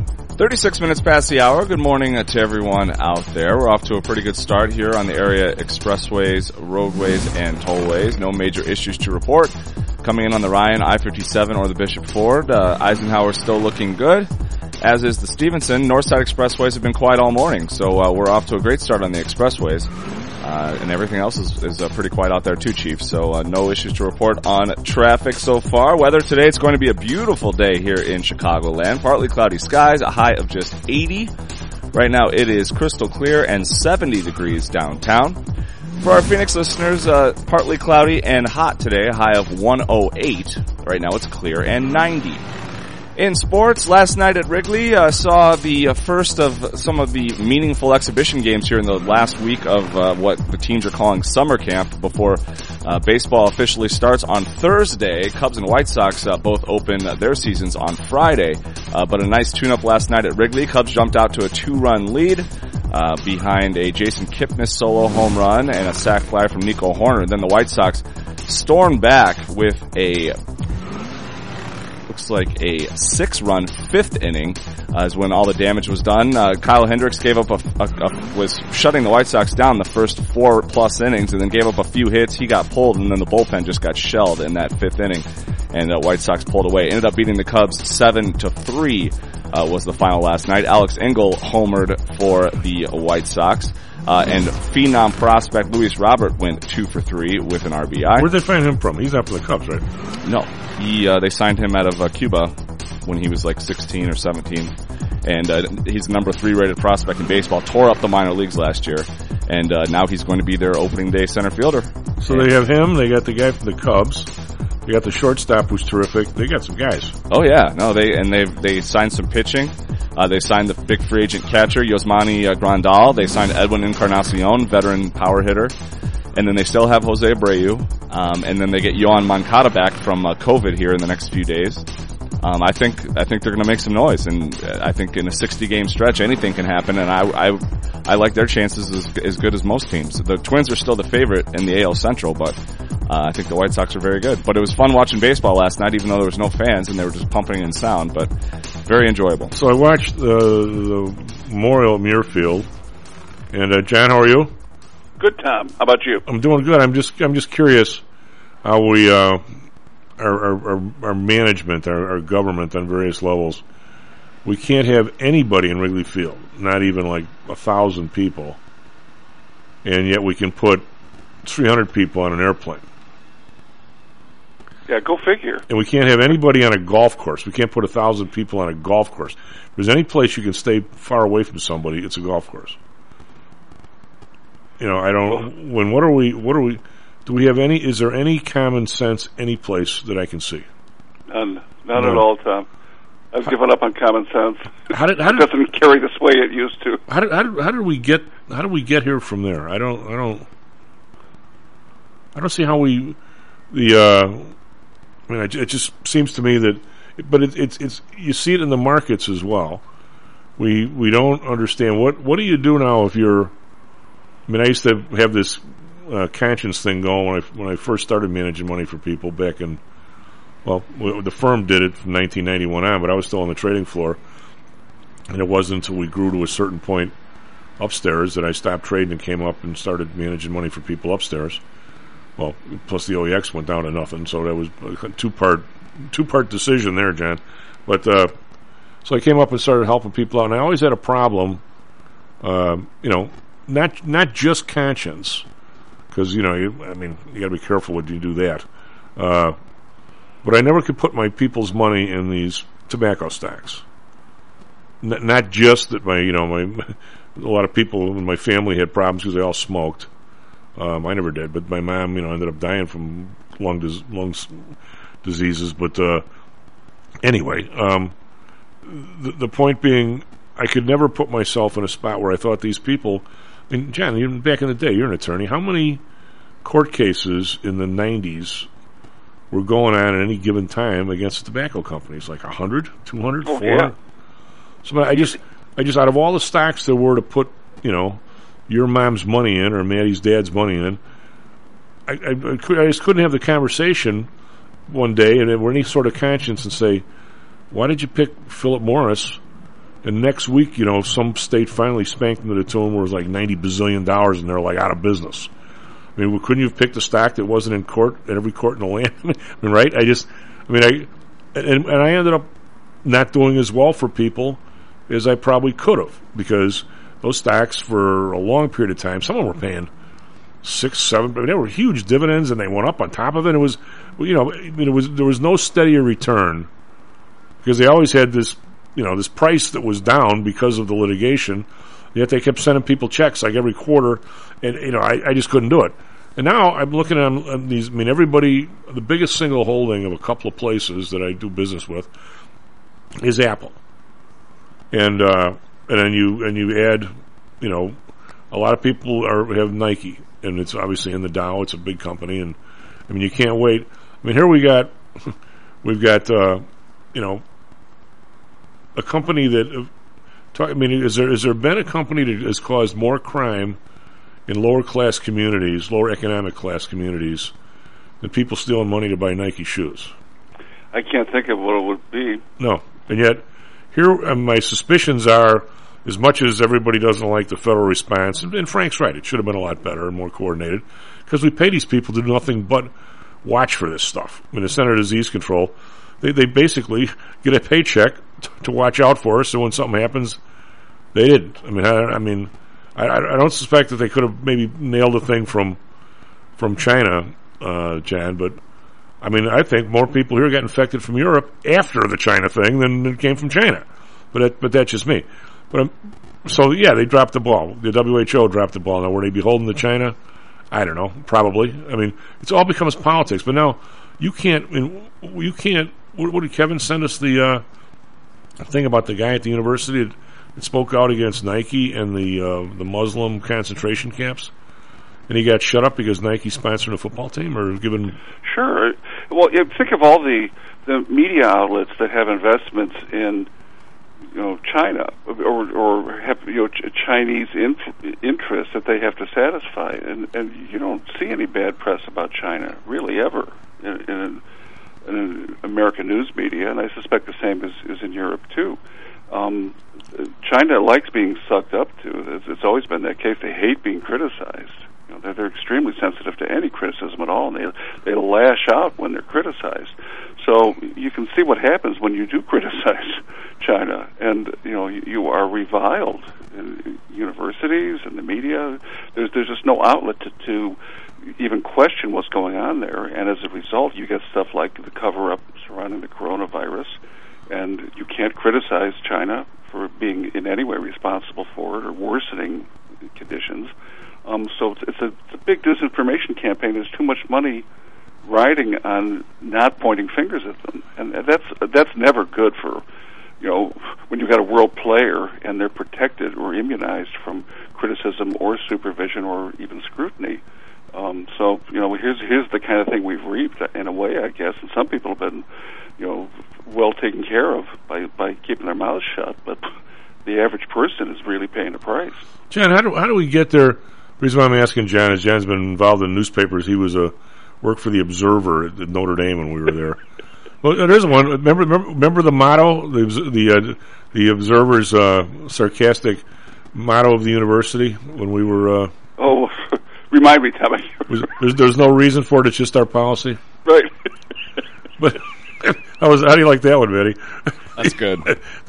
L: 36 minutes past the hour. Good morning to everyone out there. We're off to a pretty good start here on the area expressways, roadways, and tollways. No major issues to report. Coming in on the Ryan, I-57, or the Bishop Ford. Eisenhower still looking good, as is the Stevenson. Northside expressways have been quiet all morning, so we're off to a great start on the expressways. And everything else is pretty quiet out there too, Chief. So no issues to report on traffic so far. Weather today, it's going to be a beautiful day here in Chicagoland. Partly cloudy skies, a high of just 80. Right now it is crystal clear and 70 degrees downtown. For our Phoenix listeners, partly cloudy and hot today, a high of 108. Right now it's clear and 90. In sports, last night at Wrigley, saw the first of some of the meaningful exhibition games here in the last week of what the teams are calling summer camp before baseball officially starts on Thursday. Cubs and White Sox both open their seasons on Friday. But a nice tune-up last night at Wrigley. Cubs jumped out to a 2-run lead behind a Jason Kipnis solo home run and a sac fly from Nico Horner. Then the White Sox stormed back with looks like a 6-run 5th inning is when all the damage was done. Kyle Hendricks gave up was shutting the White Sox down the first 4+ innings and then gave up a few hits. He got pulled and then the bullpen just got shelled in that 5th inning and the White Sox pulled away. Ended up beating the Cubs 7-3 was the final last night. Alex Engel homered for the White Sox. And phenom prospect Luis Robert went 2 for 3 with an RBI.
G: Where'd they find him from? He's not for the Cubs, right?
L: No. They signed him out of Cuba when he was like 16 or 17. And he's the number 3 rated prospect in baseball. Tore up the minor leagues last year. And now he's going to be their opening day center fielder.
G: So they have him. They got the guy from the Cubs. They got the shortstop who's terrific. They got some guys.
L: Oh yeah. No, they signed some pitching. They signed the big free agent catcher, Yasmani Grandal. They signed Edwin Encarnacion, veteran power hitter. and then they still have Jose Abreu, and then they get Yohan Moncada back from COVID here in the next few days. I think they're going to make some noise, and I think in a 60-game stretch, anything can happen. And I like their chances as good as most teams. The Twins are still the favorite in the AL Central, but I think the White Sox are very good. But it was fun watching baseball last night, even though there was no fans and they were just pumping in sound. But very enjoyable.
G: So I watched the Memorial at Muirfield, and John, how are you?
M: Good, Tom. How about you?
G: I'm doing good. I'm just curious how we. Our management, our government on various levels, we can't have anybody in Wrigley Field, not even like 1,000 people, and yet we can put 300 people on an airplane.
M: Yeah, go figure.
G: And we can't have anybody on a golf course. We can't put 1,000 people on a golf course. If there's any place you can stay far away from somebody, it's a golf course. You know, I don't. What are we? Do we have any? Is there any common sense any place that I can see?
M: None at all, Tom. I've given up on common sense.
G: It
M: doesn't carry this way it used to.
G: How did we get here from there? I don't see how we it just seems to me that, but it's you see it in the markets as well. We don't understand what do you do now if you're. I mean, I used to have this conscience thing going when I first started managing money for people back in. Well, the firm did it from 1991 on, but I was still on the trading floor, and it wasn't until we grew to a certain point upstairs that I stopped trading and came up and started managing money for people upstairs. Well, plus the OEX went down to nothing, so that was a two-part decision there, John. But so I came up and started helping people out, and I always had a problem, not just conscience, because you got to be careful when you do that. But I never could put my people's money in these tobacco stocks. Not just that a lot of people in my family had problems because they all smoked. I never did, but my mom, ended up dying from lung diseases. But anyway, the point being, I could never put myself in a spot where I thought these people. I mean, John, even back in the day, you're an attorney. How many court cases in the 90s were going on at any given time against the tobacco companies? Like 100, 200, 400? Yeah. So I just out of all the stocks there were to put, your mom's money in or Maddie's dad's money in, I just couldn't have the conversation one day and with any sort of conscience and say, why did you pick Philip Morris? And next week, some state finally spanked them to the tune where it was like $90 bazillion and they're like out of business. I mean, couldn't you have picked a stock that wasn't in court, at every court in the land? I mean, right? I ended up not doing as well for people as I probably could have, because those stocks for a long period of time, some of them were paying 6, 7, but they were huge dividends and they went up on top of it. It was, there was no steadier return because they always had this, this price that was down because of the litigation. Yet they kept sending people checks like every quarter, and I just couldn't do it. And now I'm looking at these. I mean, everybody. The biggest single holding of a couple of places that I do business with is Apple, and then you add, a lot of people have Nike, and it's obviously in the Dow. It's a big company, and I mean you can't wait. I mean, here we've got a company that. I mean, has there been a company that has caused more crime in lower economic class communities, than people stealing money to buy Nike shoes?
M: I can't think of what it would be.
G: No, and yet here my suspicions are, as much as everybody doesn't like the federal response, and Frank's right, it should have been a lot better and more coordinated, because we pay these people to do nothing but watch for this stuff. I mean, the Center of Disease Control, they basically get a paycheck to watch out for us, so when something happens, they didn't. I don't suspect that they could have maybe nailed a thing from China, Jan, but I mean, I think more people here got infected from Europe after the China thing than it came from China. But that's just me. But so yeah, they dropped the ball. The WHO dropped the ball. Now, were they beholden to China? I don't know. Probably. I mean, it's all becomes politics. But now you can't. What did Kevin send us the thing about the guy at the university that spoke out against Nike and the Muslim concentration camps? and he got shut up because Nike sponsored a football team, or given?
M: Sure. Well, think of all the media outlets that have investments in, China, or have Chinese interests that they have to satisfy, and you don't see any bad press about China really ever in American news media, and I suspect the same is in Europe too. China likes being sucked up to. It's always been that case. They hate being criticized. They're extremely sensitive to any criticism at all, and they lash out when they're criticized. So you can see what happens when you do criticize China, and you are reviled in universities and the media. There's just no outlet to even question what's going on there, and as a result, you get stuff like the cover-up surrounding the coronavirus, and you can't criticize China for being in any way responsible for it or worsening conditions. So it's a big disinformation campaign. There's too much money riding on not pointing fingers at them, and that's never good for when you've got a world player and they're protected or immunized from criticism or supervision or even scrutiny. So here's the kind of thing we've reaped in a way, I guess, and some people have been well taken care of by keeping their mouths shut, but the average person is really paying the price.
G: John, how do we get there? The reason why I'm asking John is John's been involved in newspapers. He was worked for the Observer at Notre Dame when we were there. Well, there's one. Remember the motto, the Observer's sarcastic motto of the university when we were.
M: Remind me, Tommy.
G: There's no reason for it. It's just our policy.
M: Right.
G: But how do you like that one, Betty?
L: That's good.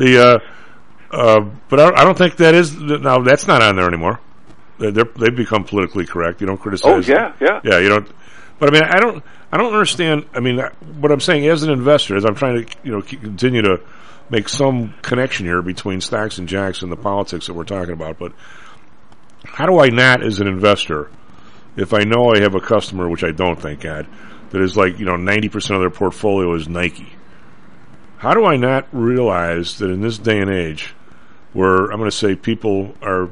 G: But I don't think that is. Now that's not on there anymore. They've become politically correct. You don't criticize.
M: Oh yeah.
G: You don't. But I mean, I don't understand. I mean, what I'm saying as an investor, as I'm trying to continue to make some connection here between stocks and jacks and the politics that we're talking about. But how do I not, as an investor, if I know I have a customer, which I don't, thank God, that is 90% of their portfolio is Nike? How do I not realize that in this day and age, where I'm going to say people are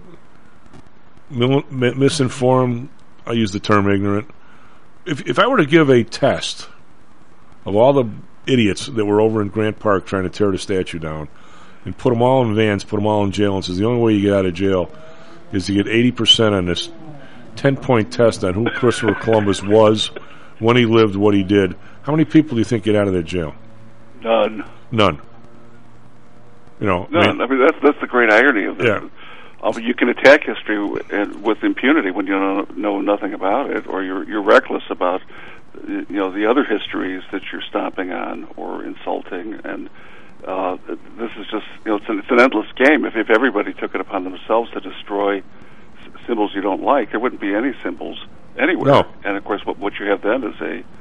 G: misinformed, I use the term ignorant. If I were to give a test of all the idiots that were over in Grant Park trying to tear the statue down and put them all in vans, put them all in jail, and says the only way you get out of jail is to get 80% on this 10-point test on who Christopher Columbus was, when he lived, what he did, how many people do you think get out of that jail?
M: None.
G: None.
M: None. I mean, that's the great irony of this.
G: Yeah.
M: You can attack history with impunity when you know nothing about it, or you're reckless about the other histories that you're stomping on or insulting. And this is just it's an endless game. If everybody took it upon themselves to destroy symbols you don't like, there wouldn't be any symbols anywhere.
G: No.
M: And of course, what you have then is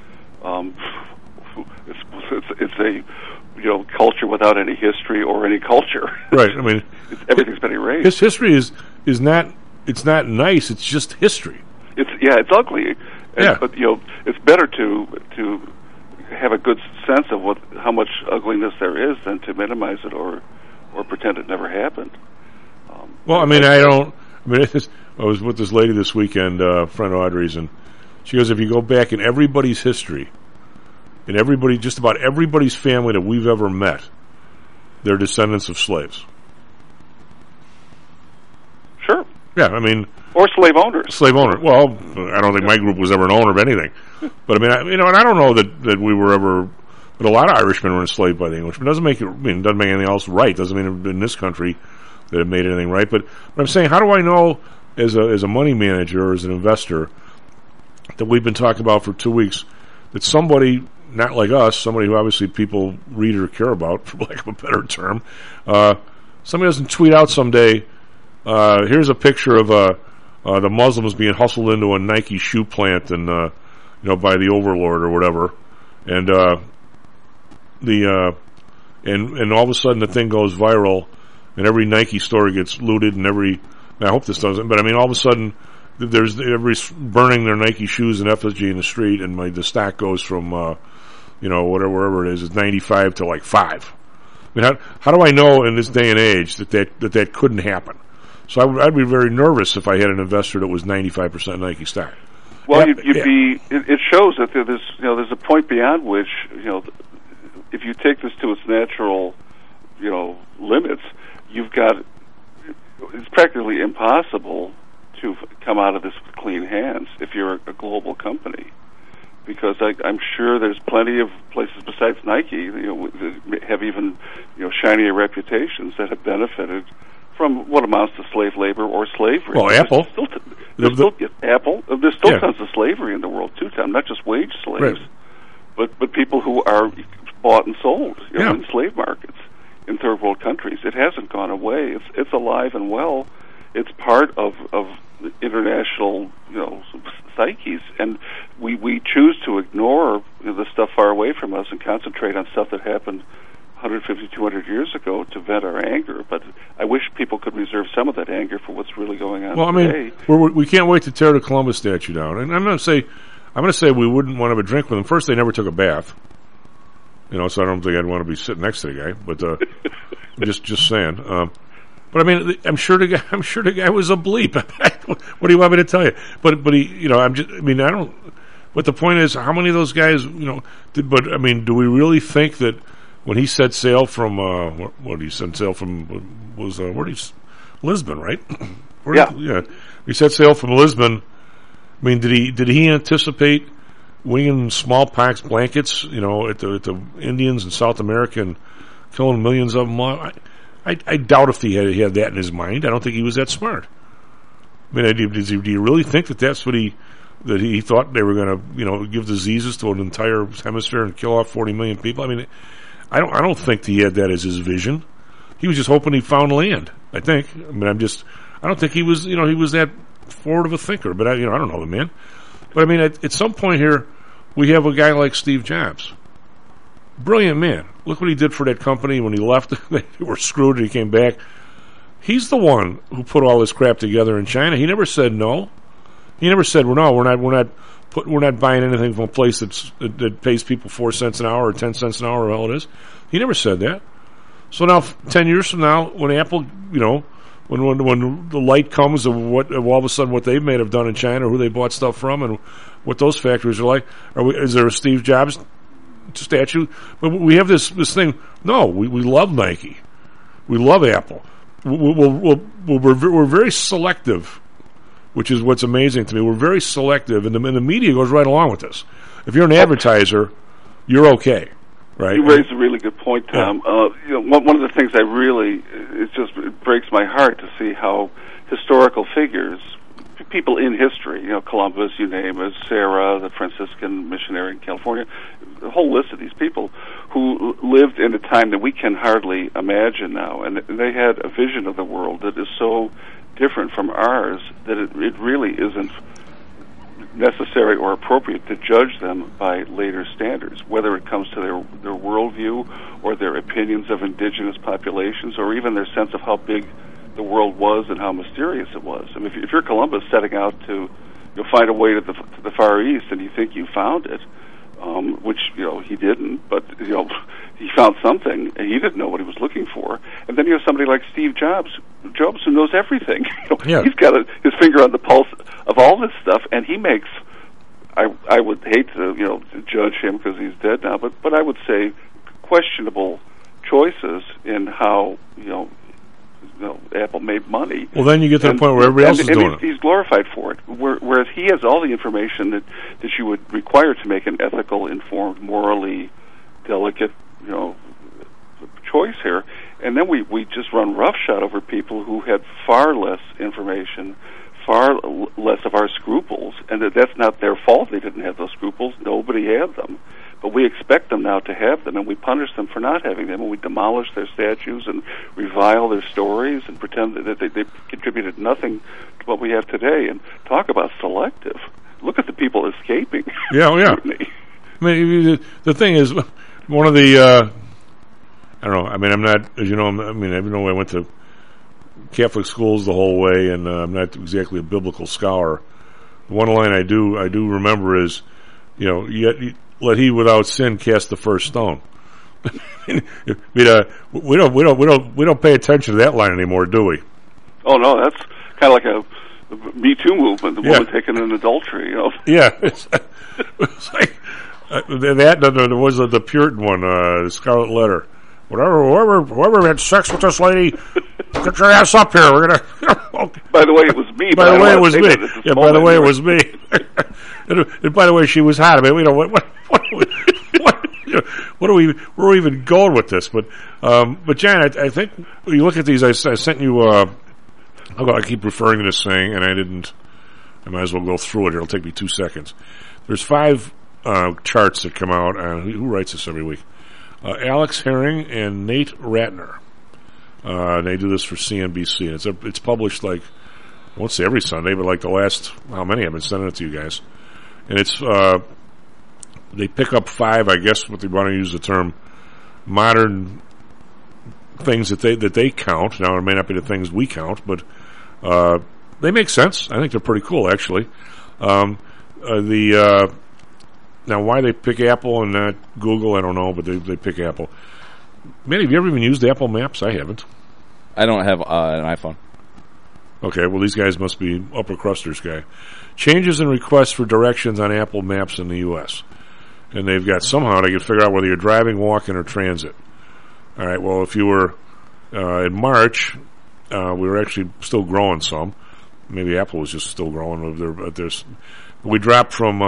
M: it's a culture without any history or any culture.
G: Right. I mean,
M: everything's been erased.
G: His history is not. It's not nice. It's just history.
M: It's ugly. But it's better to have a good sense of how much ugliness there is than to minimize it or pretend it never happened.
G: Well, I mean, I was with this lady this weekend, a friend of Audrey's, and she goes, if you go back in everybody's history, in just about everybody's family that we've ever met, they're descendants of slaves.
M: Sure.
G: Yeah, I mean...
M: Or slave owners.
G: Slave owner. Well, I don't think my group was ever an owner of anything. But I mean, and I don't know that we were ever... But a lot of Irishmen were enslaved by the English. It doesn't make anything else right. Doesn't mean in this country that it made anything right. But I'm saying, how do I know as a money manager or as an investor that we've been talking about for 2 weeks that somebody, not like us, somebody who obviously people read or care about, for lack of a better term, somebody doesn't tweet out someday, here's a picture of the Muslims being hustled into a Nike shoe plant and by the overlord or whatever, and and all of a sudden the thing goes viral and every Nike store gets looted and I hope this doesn't, but I mean all of a sudden there's everybody's burning their Nike shoes in effigy in the street, and the stock goes from wherever it is 95 to 5. I mean, how do I know in this day and age that couldn't happen? So I'd be very nervous if I had an investor that was 95% Nike stock.
M: Well, it shows that there's a point beyond which, if you take this to its natural, limits, it's practically impossible to come out of this with clean hands if you're a global company. Because I'm sure there's plenty of places besides Nike, that have even, shinier reputations that have benefited from what amounts to slave labor or slavery.
G: Well, Apple.
M: Apple. There's still
G: Yeah.
M: tons of slavery in the world too, Tom. Not just wage slaves,
G: Right.
M: but people who are bought and sold
G: Yeah.
M: in slave markets in third world countries. It hasn't gone away. It's alive and well. It's part of international psyches, and we choose to ignore the stuff far away from us and concentrate on stuff that happened 150, 200 years ago to vent our anger. But I wish people could reserve some of that anger for what's really going on today.
G: We can't wait to tear the Columbus statue down. And I'm going to say we wouldn't want to have a drink with them. First, they never took a bath. So I don't think I'd want to be sitting next to the guy. But just saying. But I mean, I'm sure the guy was a bleep. What do you want me to tell you? But he, I don't. But the point is, how many of those guys, do we really think that when he set sail from Lisbon, right?
M: Yeah.
G: He set sail from Lisbon. I mean, did he anticipate winging smallpox blankets, at the Indians in South America and killing millions of them? I doubt if he had that in his mind. I don't think he was that smart. I mean, do you really think that's what he thought they were going to, give diseases to an entire hemisphere and kill off 40 million people? I mean, I don't think he had that as his vision. He was just hoping he found land, I think. I mean, I don't think he was, he was that forward of a thinker, but I don't know the man. But I mean, at some point here, we have a guy like Steve Jobs. Brilliant man. Look what he did for that company when he left. They were screwed and he came back. He's the one who put all this crap together in China. He never said no. He never said, "No, we're not buying anything from a place that pays people 4 cents an hour or 10 cents an hour, or all it is." He never said that. So now, 10 years from now, when Apple, when the light comes of all of a sudden what they may have done in China, who they bought stuff from, and what those factories are like, is there a Steve Jobs statue? But we have this thing. No, we love Nike. We love Apple. We're very selective, which is what's amazing to me. We're very selective, and the media goes right along with this. If you're an advertiser, you're okay, right?
M: You raised a really good point, Tom.
G: Yeah.
M: One of the things it breaks my heart to see how historical figures, people in history, Columbus, you name it, Sarah, the Franciscan missionary in California, a whole list of these people who lived in a time that we can hardly imagine now, and they had a vision of the world that is so different from ours that it really isn't necessary or appropriate to judge them by later standards, whether it comes to their worldview or their opinions of indigenous populations or even their sense of how big the world was and how mysterious it was. I mean, if you're Columbus setting out to find a way to the Far East and you think you found it, which he didn't, but he found something and he didn't know what he was looking for. And then you have somebody like Steve Jobs who knows everything. He's got his finger on the pulse of all this stuff, and he makes. I would hate to judge him because he's dead now, but I would say questionable choices in how Apple made money.
G: Well, then you get to the point where everybody else is doing it.
M: He's glorified for it, whereas he has all the information that you would require to make an ethical, informed, morally delicate, choice here. And then we just run roughshod over people who had far less information, far less of our scruples, and that's not their fault. They didn't have those scruples. Nobody had them. But we expect them now to have them, and we punish them for not having them, and we demolish their statues and revile their stories and pretend that they contributed nothing to what we have today. And talk about selective. Look at the people escaping.
G: Yeah. I mean, the thing is, one of the, I don't know, I mean, I'm not, as you know, I went to Catholic schools the whole way, and I'm not exactly a biblical scholar. One line I do remember is, let he without sin cast the first stone. We don't pay attention to that line anymore, do we?
M: Oh no, that's kind of like a Me Too movement. The woman taking an adultery.
G: Yeah, it's like that. There was the Puritan one, the Scarlet Letter. Whoever had sex with this lady, get your ass up here. We're gonna.
M: By the way, it was me.
G: By the way, it was me. Yeah. By the way, it was me. And by the way, she was hot. I mean, what are we? Where are we even going with this? But Jan, I think when you look at these, I sent you. I keep referring to this thing, and I didn't. I might as well go through it. It'll take me 2 seconds. There's 5 charts that come out. Who writes this every week? Alex Herring and Nate Ratner. They do this for CNBC. It's published I won't say every Sunday, but like the last, how many I've been sending it to you guys. And it's, they pick up 5, I guess what they want to use the term, modern things that they count. Now it may not be the things we count, but, they make sense. I think they're pretty cool, actually. Now, why they pick Apple and not Google, I don't know, but they pick Apple. Man, have you ever even used Apple Maps? I haven't.
L: I don't have an iPhone.
G: Okay, well, these guys must be upper crusters guy. Changes in requests for directions on Apple Maps in the U.S. And they've got somehow they can figure out whether you're driving, walking, or transit. All right, well, if you were in March, we were actually still growing some. Maybe Apple was just still growing. We dropped from...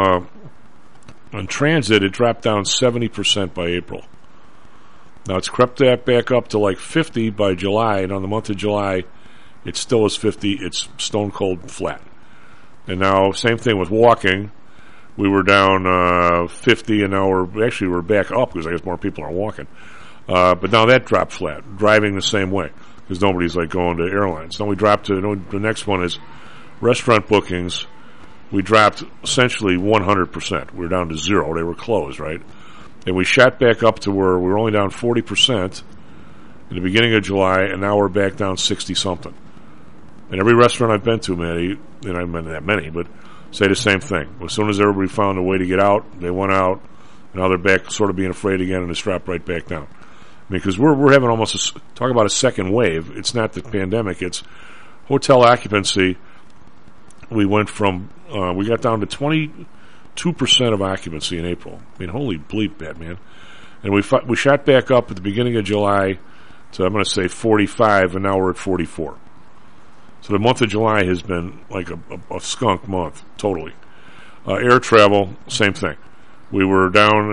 G: on transit, it dropped down 70% by April. Now, it's crept that back up to like 50 by July, and on the month of July, it still is 50. It's stone cold flat. And now, same thing with walking. We were down 50, and now we're back up because I guess more people are walking. But now that dropped flat. Driving the same way because nobody's like going to airlines. Now we dropped to the next one is restaurant bookings. We dropped essentially 100%. We were down to 0. They were closed, right? And we shot back up to where we were only down 40% in the beginning of July, and now we're back down 60-something. And every restaurant I've been to, Matty, and I haven't been to that many, but say the same thing. As soon as everybody found a way to get out, they went out. Now they're back sort of being afraid again, and it's dropped right back down. I mean, because we're having almost talk about a second wave. It's not the pandemic. It's hotel occupancy. We went from we got down to 22% of occupancy in April. I mean, holy bleep that, man. And we shot back up at the beginning of July to, I'm going to say 45, and now we're at 44. So the month of July has been like a skunk month, totally. Air travel, same thing. We were down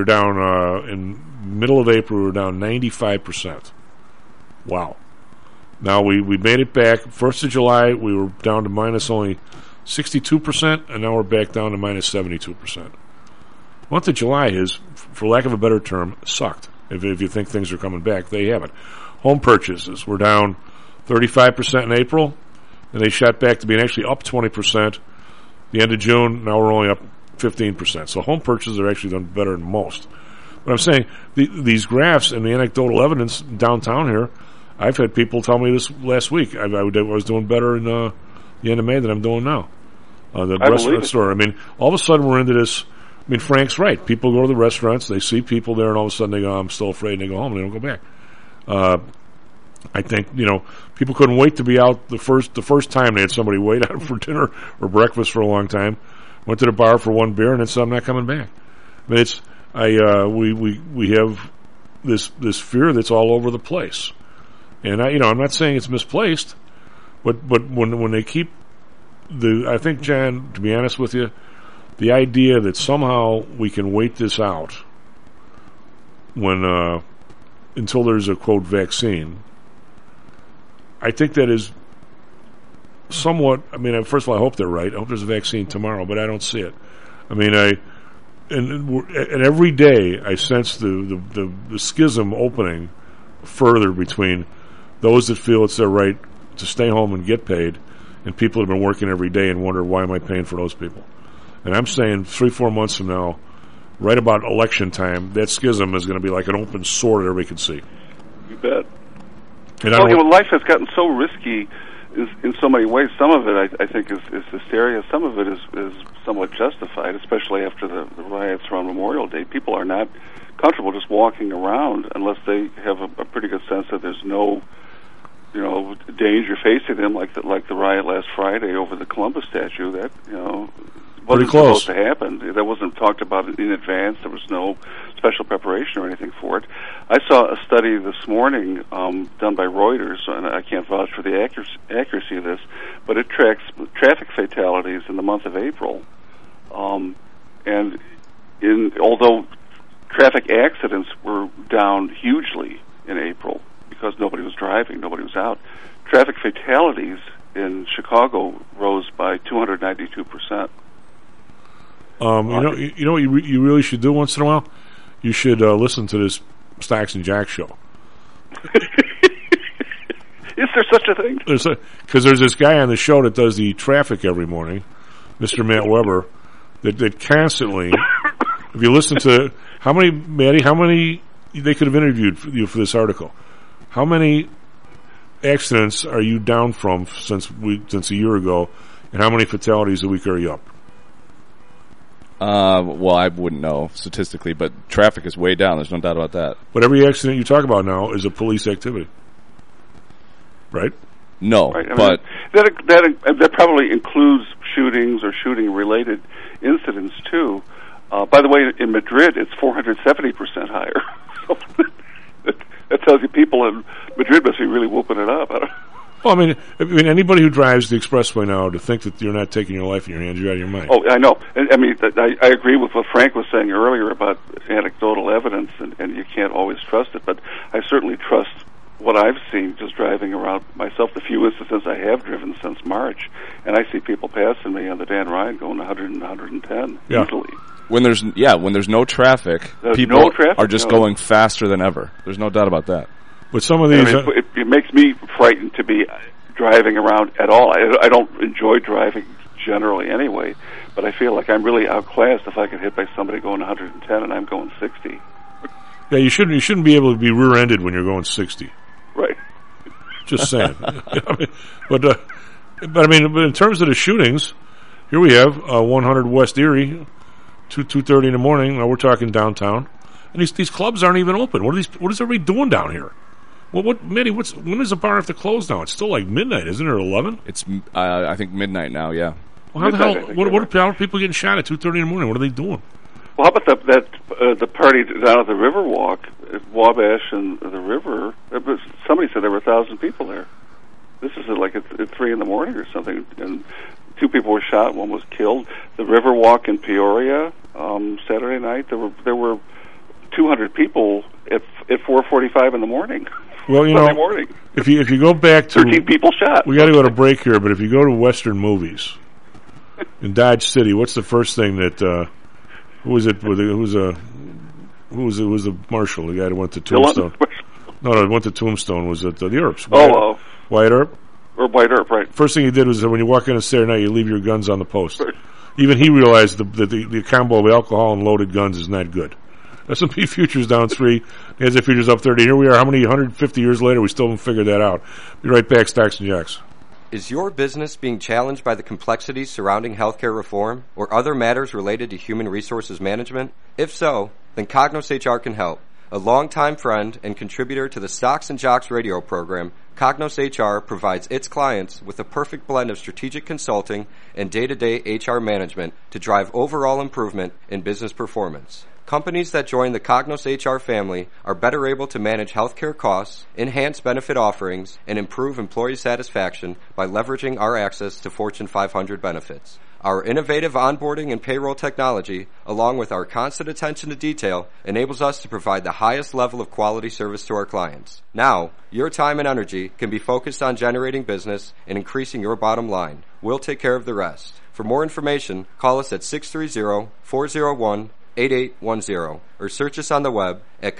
G: in middle of April. We were down 95%. Wow. Now we made it back. 1st of July, we were down to minus only 62%, and now we're back down to minus 72%. Month of July is, for lack of a better term, sucked. If you think things are coming back, they haven't. Home purchases, we're down 35% in April, and they shot back to being actually up 20%. The end of June, now we're only up 15%. So home purchases are actually done better than most. But I'm saying, these graphs and the anecdotal evidence downtown here, I've had people tell me this last week. I was doing better in the end of May than I'm doing now. The restaurant store. I mean, all of a sudden we're into this. I mean, Frank's right. People go to the restaurants, they see people there, and all of a sudden they go, I'm still afraid, and they go home, and they don't go back. I think, people couldn't wait to be out the first time they had somebody wait out for dinner or breakfast for a long time. Went to the bar for one beer, and then said, I'm not coming back. I mean, we have this fear that's all over the place. And I'm not saying it's misplaced, but when they keep I think, John, to be honest with you, the idea that somehow we can wait this out until there's a quote vaccine, I think that is somewhat. I mean, first of all, I hope they're right. I hope there's a vaccine tomorrow, but I don't see it. I mean, and every day I sense the schism opening further between those that feel it's their right to stay home and get paid, and people that have been working every day and wonder, why am I paying for those people? And I'm saying 3-4 months from now, right about election time, that schism is going to be like an open sword that everybody can see.
M: You bet.
G: And
M: life has gotten so risky in so many ways. Some of it, I think, is hysteria. Some of it is somewhat justified, especially after the riots around Memorial Day. People are not comfortable just walking around unless they have a pretty good sense that there's no danger facing them, like the riot last Friday over the Columbus statue. That
G: Pretty
M: wasn't
G: close.
M: supposed to happen. That wasn't talked about in advance. There was no special preparation or anything for it. I saw a study this morning done by Reuters, and I can't vouch for the accuracy of this, but it tracks traffic fatalities in the month of April. And although traffic accidents were down hugely in April because nobody was driving, nobody was out, traffic fatalities in Chicago rose by 292%.
G: You know what you really should do once in a while? You should listen to this Stocks and Jacks show.
M: Is there such a thing?
G: Because there's this guy on the show that does the traffic every morning, Mr. Matt Weber, that constantly, if you listen to, how many, they could have interviewed you for this article. How many accidents are you down from since a year ago, and how many fatalities a week are you up?
L: Well, I wouldn't know statistically, but traffic is way down. There's no doubt about that.
G: But every accident you talk about now is a police activity, right?
L: No,
M: right.
L: But
M: that probably includes shootings or shooting-related incidents too. By the way, in Madrid, it's 470% higher. So that tells you people in Madrid must be really whooping it up.
G: Well, I mean, anybody who drives the expressway now to think that you're not taking your life in your hands, you're out of your mind.
M: Oh, I know. I agree with what Frank was saying earlier about anecdotal evidence, and you can't always trust it. But I certainly trust what I've seen just driving around myself. The few instances I have driven since March, and I see people passing me on the Dan Ryan going 100 and 110 easily.
L: When there's no traffic, people are just going faster than ever. There's no doubt about that.
G: But some of these,
M: it makes me frightened to be driving around at all. I don't enjoy driving generally anyway, but I feel like I'm really outclassed if I get hit by somebody going 110 and I'm going 60.
G: Yeah, you shouldn't be able to be rear-ended when you're going 60.
M: Right.
G: Just saying. But in terms of the shootings, here we have 100 West Erie, 2:30 in the morning. Now we're talking downtown, and these clubs aren't even open. What is everybody doing down here? Well, Mitty, when does the bar have to close now? It's still like midnight, isn't it, or 11?
L: It's, I think, midnight now, yeah.
G: Well, how the hell, how are people getting shot at 2:30 in the morning? What are they doing?
M: Well, how about the party down at the Riverwalk at Wabash and the river? Somebody said there were 1,000 people there. This is like at 3 in the morning or something, and 2 people were shot, 1 was killed. The Riverwalk in Peoria, Saturday night, there were 200 people at 4:45 in the morning.
G: Well,
M: Sunday morning.
G: If you go back to
M: 13 people shot.
G: We got to go to break here, but if you go to Western Movies in Dodge City, what's the first thing that who was the marshal? The guy that went to Tombstone. No, went to Tombstone. Was it the Earps? Wyatt Earp.
M: Or White Earp, right?
G: First thing he did was that when you walk in a Saturday night, you leave your guns on the post. Right. Even he realized that the combo of alcohol and loaded guns is not good. S&P futures down 3, the NASDAQ futures up 30. Here we are, how many 150 years later, we still haven't figured that out. Be right back, Stocks and Jacks.
N: Is your business being challenged by the complexities surrounding healthcare reform or other matters related to human resources management? If so, then Cognos HR can help. A longtime friend and contributor to the Stocks and Jocks radio program, Cognos HR provides its clients with a perfect blend of strategic consulting and day-to-day HR management to drive overall improvement in business performance. Companies that join the Cognos HR family are better able to manage healthcare costs, enhance benefit offerings, and improve employee satisfaction by leveraging our access to Fortune 500 benefits. Our innovative onboarding and payroll technology, along with our constant attention to detail, enables us to provide the highest level of quality service to our clients. Now, your time and energy can be focused on generating business and increasing your bottom line. We'll take care of the rest. For more information, call us at 630-401-8810 or search us on the web at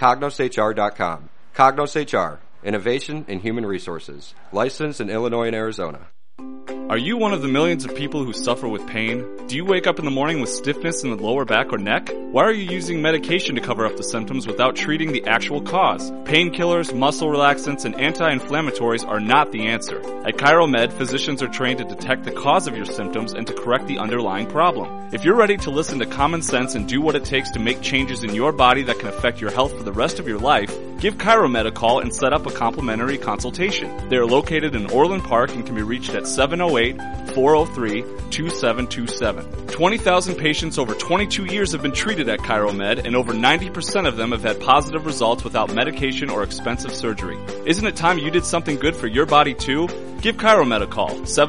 N: cognoshr.com. Cognos HR, innovation in human resources. Licensed in Illinois and Arizona.
L: Are you one of the millions of people who suffer with pain? Do you wake up in the morning with stiffness in the lower back or neck? Why are you using medication to cover up the symptoms without treating the actual cause? Painkillers, muscle relaxants, and anti-inflammatories are not the answer. At ChiroMed, physicians are trained to detect the cause of your symptoms and to correct the underlying problem. If you're ready to listen to common sense and do what it takes to make changes in your body that can affect your health for the rest of your life, give ChiroMed a call and set up a complimentary consultation. They are located in Orland Park and can be reached at 708-403-2727. 20,000 patients over 22 years have been treated at ChiroMed, and over 90% of them have had positive results without medication or expensive surgery. Isn't it time you did something good for your body too? Give ChiroMed a call,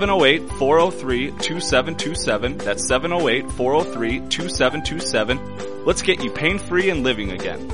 L: 708-403-2727. That's 708-403-2727. Let's get you pain-free and living again.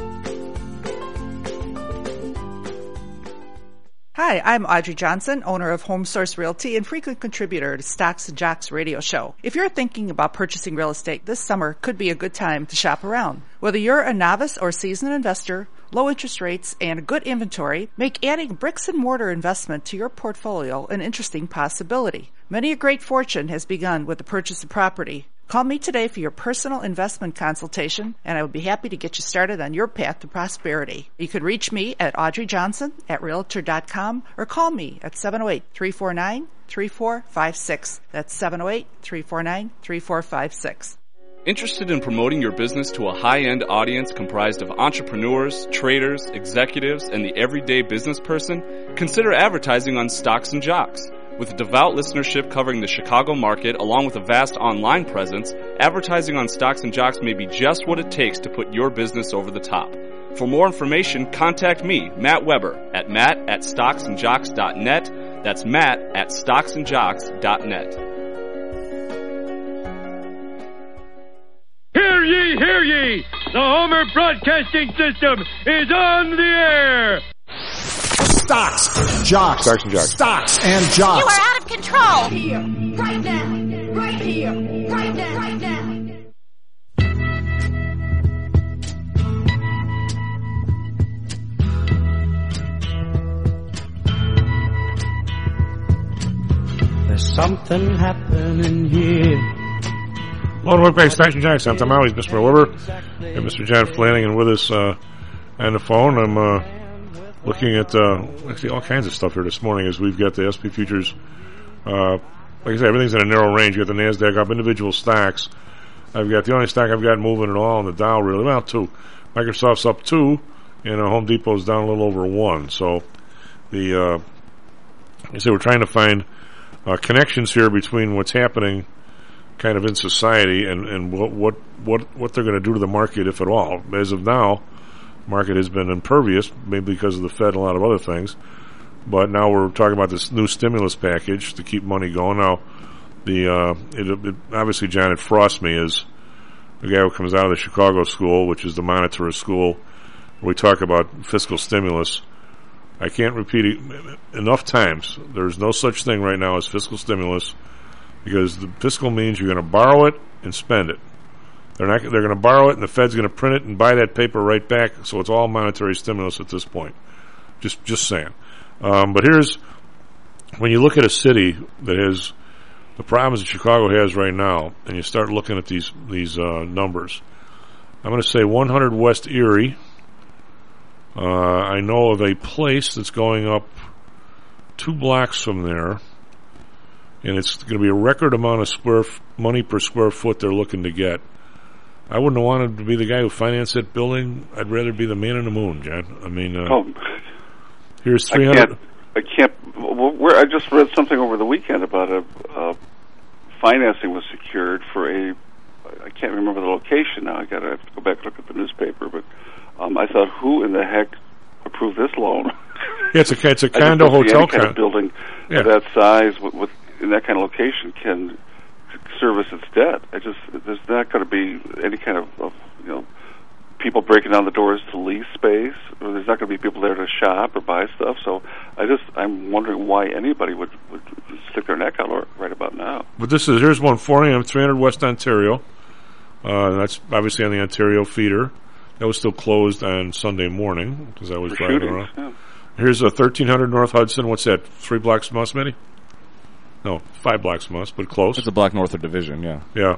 O: Hi, I'm Audrey Johnson, owner of Home Source Realty and frequent contributor to Stocks and Jocks radio show. If you're thinking about purchasing real estate, this summer could be a good time to shop around. Whether you're a novice or seasoned investor, low interest rates and a good inventory make adding bricks and mortar investment to your portfolio an interesting possibility. Many a great fortune has begun with the purchase of property. Call me today for your personal investment consultation, and I would be happy to get you started on your path to prosperity. You can reach me at audreyjohnson@realtor.com or call me at 708-349-3456. That's 708-349-3456.
L: Interested in promoting your business to a high-end audience comprised of entrepreneurs, traders, executives, and the everyday business person? Consider advertising on Stocks and Jocks. With a devout listenership covering the Chicago market along with a vast online presence, advertising on Stocks and Jocks may be just what it takes to put your business over the top. For more information, contact me, Matt Weber, at matt@stocksandjocks.net. That's matt@stocksandjocks.net.
P: Hear ye, hear ye! The Homer Broadcasting System is on the air!
J: Stocks, Jocks.
G: Stocks and Jocks.
J: Stocks and Jocks.
K: You are out of control!
Q: Here, right now, right here, right now, right now.
R: There's something happening here.
G: Welcome back to Stocks and Jocks. I'm Tom Howell, Mr. Weber, and Mr. John Flanagan with us on the phone. I'm looking at actually all kinds of stuff here this morning as we've got the SP futures. Like I said, everything's in a narrow range. You got the NASDAQ up, individual stocks. I've got the only stock I've got moving at all in the Dow, really. Well, 2. Microsoft's up 2, and Home Depot's down a little over 1. So the you say we're trying to find connections here between what's happening kind of in society and what they're going to do to the market, if at all. As of now, market has been impervious, maybe because of the Fed and a lot of other things. But now we're talking about this new stimulus package to keep money going. Now, it obviously, John, it frosts me as the guy who comes out of the Chicago school, which is the monitor school, where we talk about fiscal stimulus. I can't repeat it enough times. There's no such thing right now as fiscal stimulus, because the fiscal means you're going to borrow it and spend it. They're going to borrow it, and the Fed's going to print it and buy that paper right back. So it's all monetary stimulus at this point. Just saying. But here's when you look at a city that has the problems that Chicago has right now, and you start looking at these numbers. I'm going to say 100 West Erie. I know of a place that's going up 2 blocks from there, and it's going to be a record amount of money per square foot they're looking to get. I wouldn't have wanted to be the guy who financed that building. I'd rather be the man in the moon, John. I mean, here's 300.
M: I can't. I just read something over the weekend about financing was secured for a. I can't remember the location now. I have to go back and look at the newspaper. But I thought, who in the heck approved this loan?
G: Yeah, it's a condo hotel
M: kind of building of that size with in that kind of location can service its debt. There's not going to be any kind of people breaking down the doors to lease space, or there's not going to be people there to shop or buy stuff. So I'm wondering why anybody would stick their neck out right about now.
G: But here's one for you. 300 West Ontario. That's obviously on the Ontario feeder. That was still closed on Sunday morning because I was driving around. Yeah. Here's 1300 North Hudson. What's that? 3 blocks from us, maybe? No, 5 blocks from us, but close.
L: It's a block north of Division, yeah.
G: Yeah.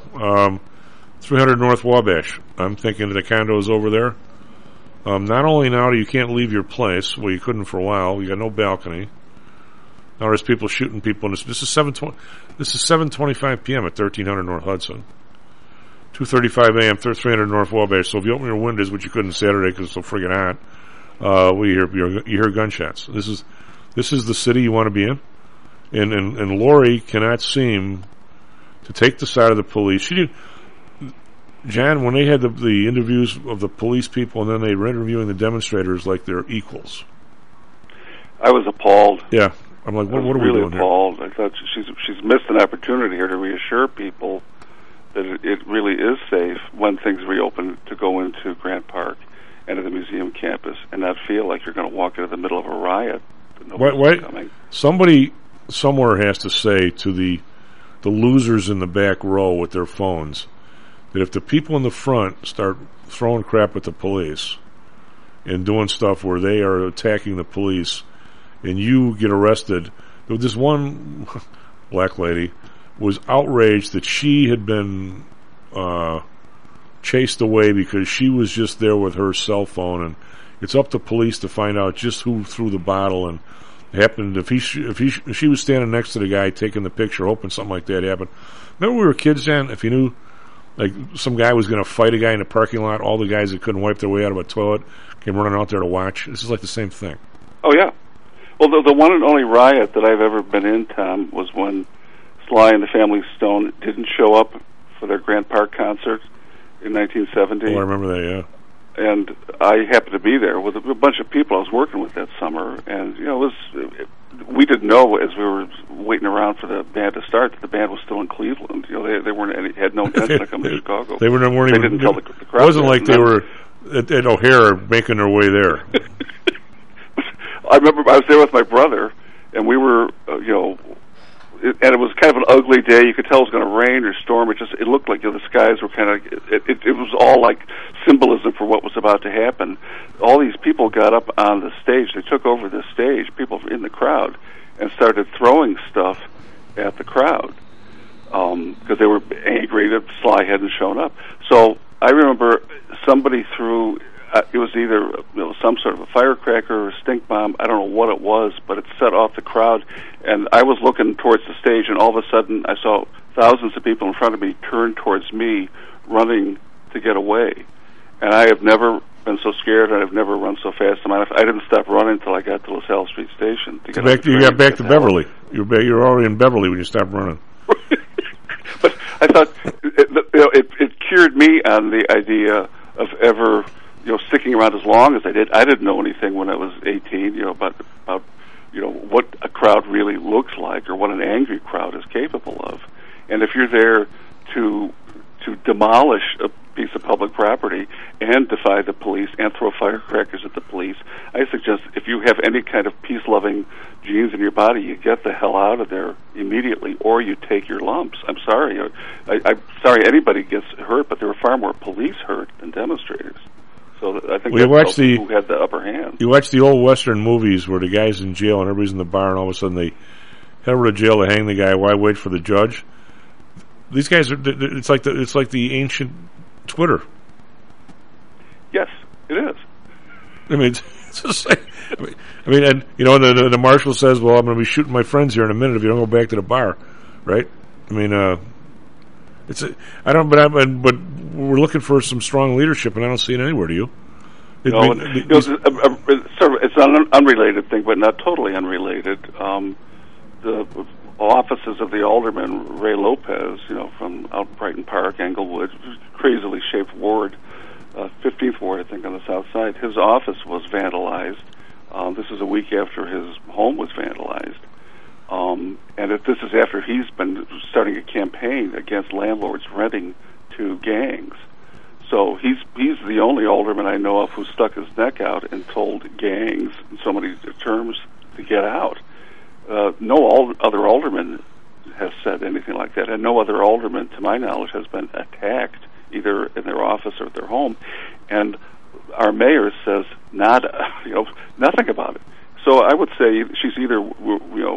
G: 300 North Wabash. I'm thinking of the condos over there. Not only now do you can't leave your place, well, you couldn't for a while. You got no balcony. Now there's people shooting people. In this is 7:25 p.m. at 1300 North Hudson. 2:35 a.m. 300 North Wabash. So if you open your windows, which you couldn't Saturday because it's so friggin' hot, you hear gunshots. This is the city you want to be in, and Lori cannot seem to take the side of the police. She did. John, when they had the interviews of the police people, and then they were interviewing the demonstrators like they're equals.
M: I was appalled.
G: Yeah, I'm like, what are we doing
M: appalled. Here? I thought she's missed an opportunity here to reassure people that it really is safe when things reopen to go into Grant Park and to the museum campus and not feel like you're going to walk into the middle of a riot.
G: Wait. Somebody somewhere has to say to the losers in the back row with their phones that if the people in the front start throwing crap at the police and doing stuff where they are attacking the police and you get arrested, this one black lady was outraged that she had been chased away because she was just there with her cell phone, and it's up to police to find out just who threw the bottle. And it happened if she was standing next to the guy taking the picture, hoping something like that happened. Remember we were kids then? If you knew like some guy was going to fight a guy in the parking lot, all the guys that couldn't wipe their way out of a toilet came running out there to watch. This is like the same thing.
M: Oh yeah. Well, the one and only riot that I've ever been in, Tom, was when Sly and the Family Stone didn't show up for their Grant Park concert in 1970.
G: Oh, I remember that, yeah.
M: And I happened to be there with a bunch of people I was working with that summer, and we didn't know as we were waiting around for the band to start that the band was still in Cleveland. They had no intention of coming to Chicago.
G: They didn't tell the crowd. It wasn't like they were at O'Hare making their way there.
M: I remember I was there with my brother, and we were, and it was kind of an ugly day. You could tell it was going to rain or storm. It looked like the skies were kind of. It was all like symbolism for what was about to happen. All these people got up on the stage. They took over the stage. People in the crowd and started throwing stuff at the crowd because they were angry that Sly hadn't shown up. So I remember somebody threw. It was either some sort of a firecracker or a stink bomb. I don't know what it was, but it set off the crowd. And I was looking towards the stage, and all of a sudden I saw thousands of people in front of me turn towards me, running to get away. And I have never been so scared, and I've never run so fast. I didn't stop running until I got to LaSalle Street Station. To get
G: you got back to Beverly. You were already in Beverly when you stopped running.
M: But I thought it cured me on the idea of ever sticking around as long as I did. I didn't know anything when I was 18, about what a crowd really looks like or what an angry crowd is capable of. And if you're there to demolish a piece of public property and defy the police and throw firecrackers at the police, I suggest if you have any kind of peace-loving genes in your body, you get the hell out of there immediately, or you take your lumps. I'm sorry. I'm sorry anybody gets hurt, but there were far more police hurt than demonstrators. So I think that's who had the upper hand. You
G: watch the old Western movies where the guy's in jail and everybody's in the bar, and all of a sudden they head over to jail to hang the guy. Why wait for the judge? These guys are—it's like the ancient Twitter.
M: Yes, it is.
G: I mean, it's just like, and the marshal says, "Well, I'm going to be shooting my friends here in a minute if you don't go back to the bar," right? I mean, but we're looking for some strong leadership, and I don't see it anywhere. Do you?
M: It's an unrelated thing, but not totally unrelated. The offices of the alderman Ray Lopez, from out Brighton Park, Englewood, crazily shaped ward, 15th ward, I think, on the south side. His office was vandalized. This is a week after his home was vandalized. And this is after he's been starting a campaign against landlords renting to gangs. So he's the only alderman I know of who stuck his neck out and told gangs in so many terms to get out. No other alderman has said anything like that, and no other alderman, to my knowledge, has been attacked either in their office or at their home. And our mayor says nothing about it. So I would say she's either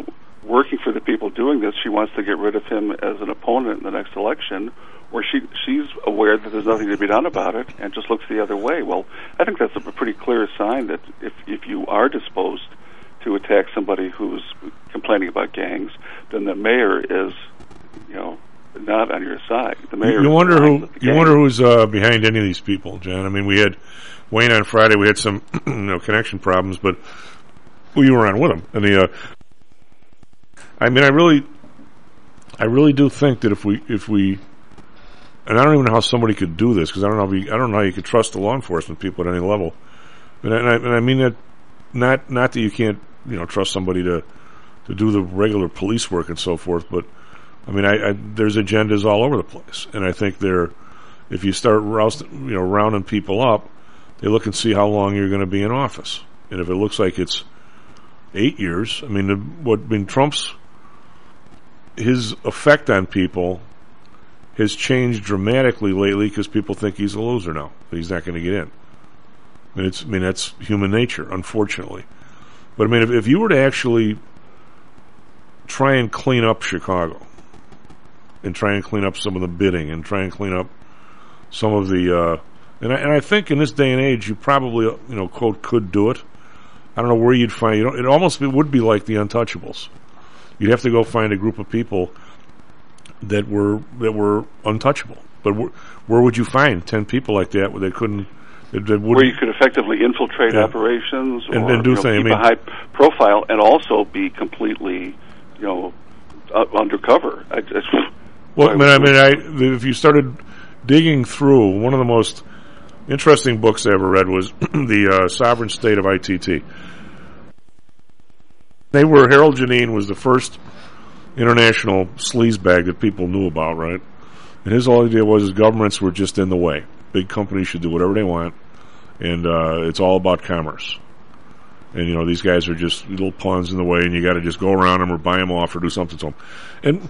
M: working for the people doing this, she wants to get rid of him as an opponent in the next election, or she's aware that there's nothing to be done about it and just looks the other way. Well, I think that's a pretty clear sign that if you are disposed to attack somebody who's complaining about gangs, then the mayor is, not on your side. The mayor.
G: You wonder who's behind any of these people, John. I mean, we had Wayne on Friday. We had some connection problems, but you were on with him. And I mean, I really do think that if we, and I don't even know how somebody could do this, because I don't know how you could trust the law enforcement people at any level. And I mean that not that you can't trust somebody to do the regular police work and so forth, but I mean there's agendas all over the place, and I think if you start rounding people up, they look and see how long you're going to be in office, and if it looks like it's 8 years, I mean Trump's his effect on people has changed dramatically lately because people think he's a loser now, that he's not going to get in. And that's human nature, unfortunately. But I mean, if you were to actually try and clean up Chicago, and try and clean up some of the bidding, and try and clean up some of the, and I think in this day and age, you probably quote could do it. I don't know where you'd find. It would be like the Untouchables. You'd have to go find a group of people that were untouchable. But where would you find 10 people like that where they couldn't?
M: Where you could effectively infiltrate operations
G: and do things.
M: Keep a high profile and also be completely, undercover.
G: If you started digging through, one of the most interesting books I ever read was The Sovereign State of ITT. Harold Janine was the first international sleazebag that people knew about, right? And his whole idea was governments were just in the way. Big companies should do whatever they want, and it's all about commerce. And, these guys are just little pawns in the way, and you got to just go around them or buy them off or do something to them. And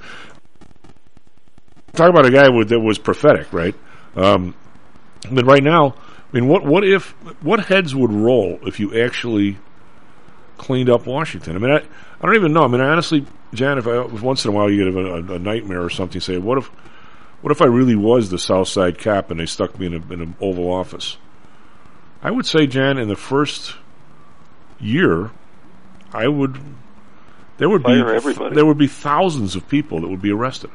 G: talk about a guy that was prophetic, right? But right now, I mean, what heads would roll if you actually cleaned up Washington? I mean, I don't even know. I mean, honestly, John, if once in a while you get a nightmare or something, say, what if I really was the South Side cop and they stuck me in an Oval Office? I would say, John, in the first year, there would be thousands of people that would be arrested,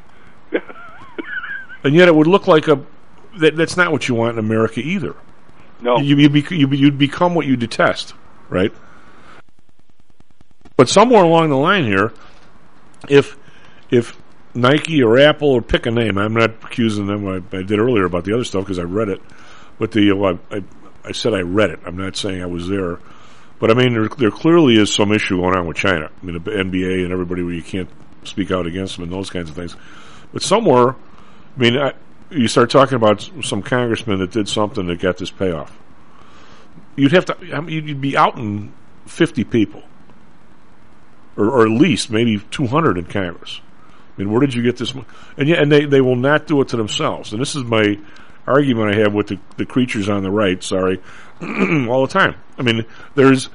G: and yet it would look like that's not what you want in America either.
M: No,
G: you'd become what you detest, right? But somewhere along the line here, if Nike or Apple, or pick a name, I'm not accusing them. I did earlier about the other stuff because I read it, but I said I read it. I'm not saying I was there, but I mean there clearly is some issue going on with China. I mean the NBA and everybody where you can't speak out against them and those kinds of things. But somewhere, I mean, you start talking about some congressman that did something that got this payoff. You'd be outing 50 people. Or at least maybe 200 in Congress. I mean, where did you get this? And they will not do it to themselves. And this is my argument I have with the creatures on the right, all the time. I mean, there's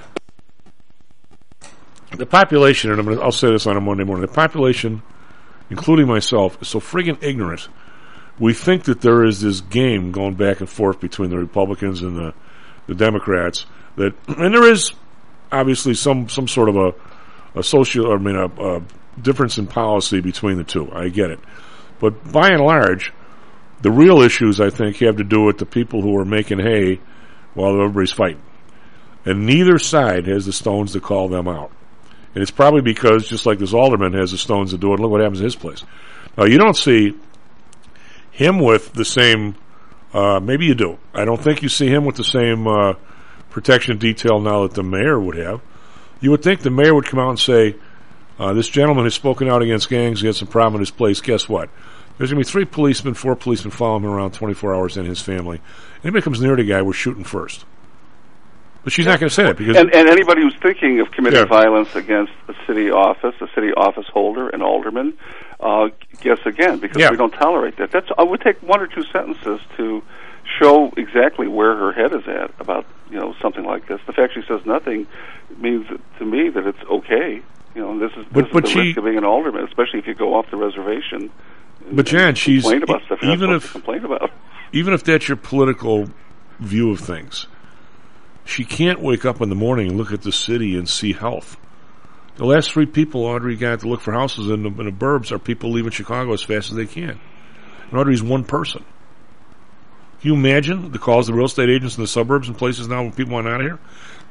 G: the population, and I'll say this on a Monday morning, the population, including myself, is so friggin' ignorant. We think that there is this game going back and forth between the Republicans and the Democrats, and there is obviously some sort of a difference in policy between the two. I get it. But by and large, the real issues, I think, have to do with the people who are making hay while everybody's fighting. And neither side has the stones to call them out. And it's probably because, just like this alderman has the stones to do it, look what happens in his place. Now, you don't see him with the same, maybe you do. I don't think you see him with the same protection detail now that the mayor would have. You would think the mayor would come out and say, this gentleman has spoken out against gangs, he had some problem in his place. Guess what? There's going to be 4 policemen following him around 24 hours and his family. Anybody comes near the guy, we're shooting first. But she's not going to say that. Because
M: and anybody who's thinking of committing violence against a city office holder, an alderman, guess again, because we don't tolerate that. I would take 1 or 2 sentences to show exactly where her head is at about something like this. The fact she says nothing means to me that it's okay. This is this is the risk of being an alderman, especially if you go off the reservation.
G: But Jan, she's
M: complain about stuff you're
G: even
M: not
G: if
M: supposed to complain about.
G: Even if that's your political view of things, she can't wake up in the morning and look at the city and see health. The last 3 people Audrey got to look for houses in the burbs are people leaving Chicago as fast as they can. And Audrey's one person. Can you imagine the calls of the real estate agents in the suburbs and places now when people want out of here?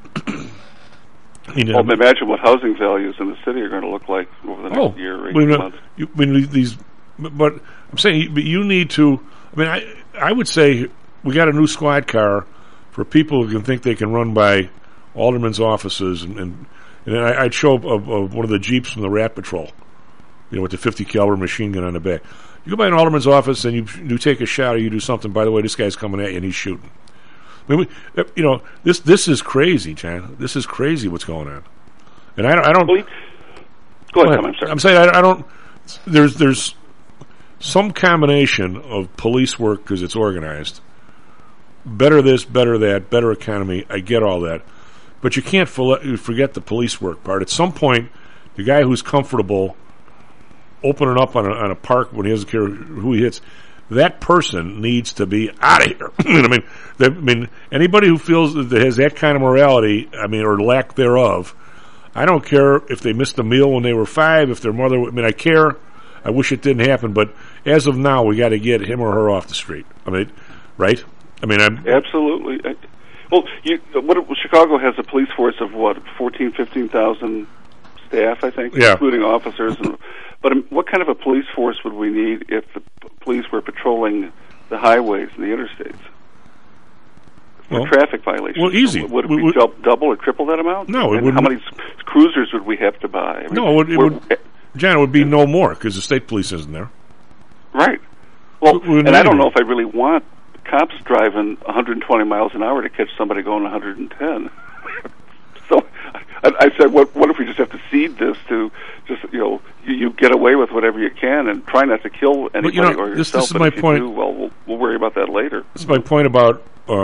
M: Well, imagine what housing values in the city are going to look like over the next year or 18 months.
G: But I'm saying, but you need to. I mean, I would say we got a new squad car for people who can think they can run by aldermen's offices, and I'd show up one of the Jeeps from the Rat Patrol, with the 50 caliber machine gun on the back. You go by an alderman's office and you take a shot or you do something. By the way, this guy's coming at you and he's shooting. I mean, this is crazy, John. This is crazy what's going on, and I don't.
M: Go ahead, Tom, I'm sorry.
G: I'm saying I don't. There's some combination of police work because it's organized. Better this, better that, better economy. I get all that, but you can't forget the police work part. At some point, the guy who's comfortable opening up on a park when he doesn't care who he hits, that person needs to be out of here. I mean, anybody who feels that has that kind of morality, or lack thereof, I don't care if they missed a meal when they were 5, if their mother. I care. I wish it didn't happen, but as of now, we got to get him or her off the street. Right?
M: Absolutely. Chicago has a police force of 15,000 staff, I think, including officers. But what kind of a police force would we need if the police were patrolling the highways and the interstates for traffic violations?
G: Well, easy.
M: Would it be double or triple that amount?
G: No, it
M: and
G: wouldn't.
M: How many cruisers would we have to buy?
G: John, it would be no more because the state police isn't there.
M: Right. Well, and I don't know if I really want cops driving 120 miles an hour to catch somebody going 110. So I said, what if we just have to cede this to just, you get away with whatever you can and try not to kill anybody or yourself.
G: This is my point.
M: We'll worry about that later.
G: This is my point about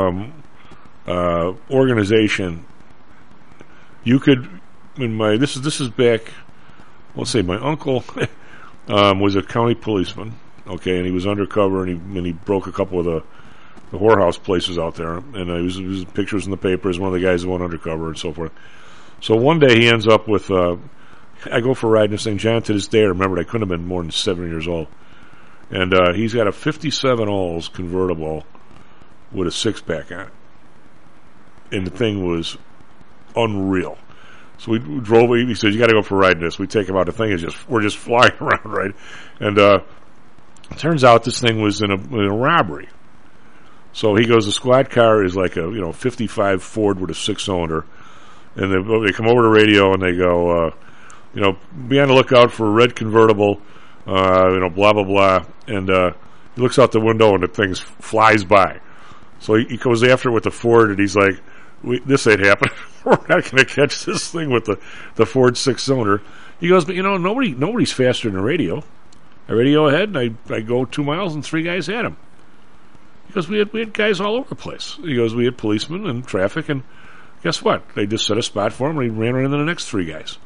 G: organization. You could, this is back, let's say my uncle was a county policeman, okay, and he was undercover and he broke a couple of the whorehouse places out there, and there was pictures in the papers, one of the guys that went undercover and so forth. So one day he ends up with, I go for a ride in this thing, John, to this day, I remembered I couldn't have been more than 7 years old. And he's got a 57 Olds convertible with a 6-pack on it. And the thing was unreal. So we drove, he said, you got to go for a ride in this. We take him out, the thing is we're just flying around, right? And it turns out this thing was in a robbery. So he goes, the squad car is like a 55 Ford with a 6-cylinder. And they come over to radio and they go, be on the lookout for a red convertible, blah, blah, blah. And he looks out the window and the thing flies by. So he goes after it with the Ford and he's like, this ain't happening. We're not going to catch this thing with the Ford 6-cylinder. He goes, but nobody's faster than a radio. I radio ahead and I go 2 miles and 3 guys had him. He goes, we had guys all over the place. He goes, we had policemen and traffic, and guess what? They just set a spot for him and he ran right into the next 3 guys.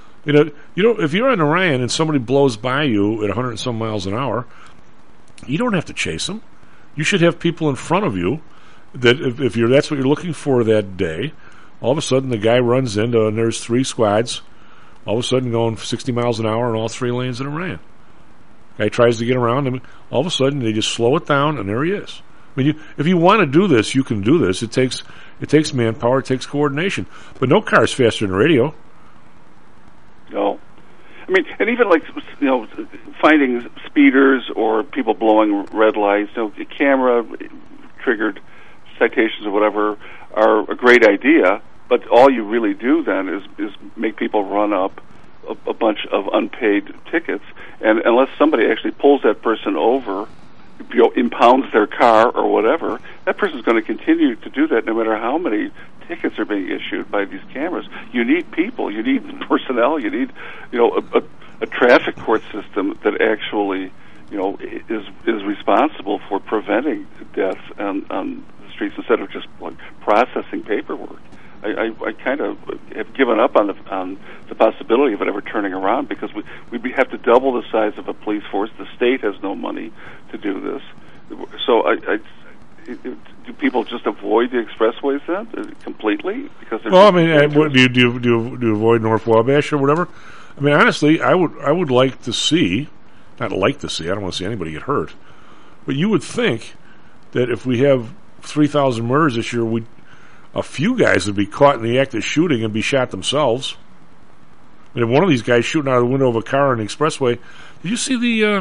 G: If you're on Orion and somebody blows by you at 100 and some miles an hour, you don't have to chase them. You should have people in front of you that if that's what you're looking for that day. All of a sudden the guy runs into and there's 3 squads all of a sudden going 60 miles an hour in all 3 lanes in Orion. Guy tries to get around him. All of a sudden they just slow it down and there he is. If you want to do this, you can do this. It takes manpower, it takes coordination. But no car is faster than a radio.
M: No. And even finding speeders or people blowing red lights, camera-triggered citations or whatever are a great idea, but all you really do then is make people run up a bunch of unpaid tickets, and unless somebody actually pulls that person over, impounds their car or whatever, that person's going to continue to do that no matter how many tickets are being issued by these cameras. You need people, you need personnel, you need a traffic court system that actually is responsible for preventing deaths on the streets instead of just processing paperwork. I kind of have given up on the possibility of it ever turning around because we have to double the size of a police force. The state has no money to do this. So do people just avoid the expressways then completely? Because
G: well, I mean, do you avoid North Wabash or whatever? I mean, honestly, I would like to see, not like to see. I don't want to see anybody get hurt, but you would think that if we have 3,000 murders this year, a few guys would be caught in the act of shooting and be shot themselves. I mean, one of these guys shooting out of the window of a car on the expressway. Did you see the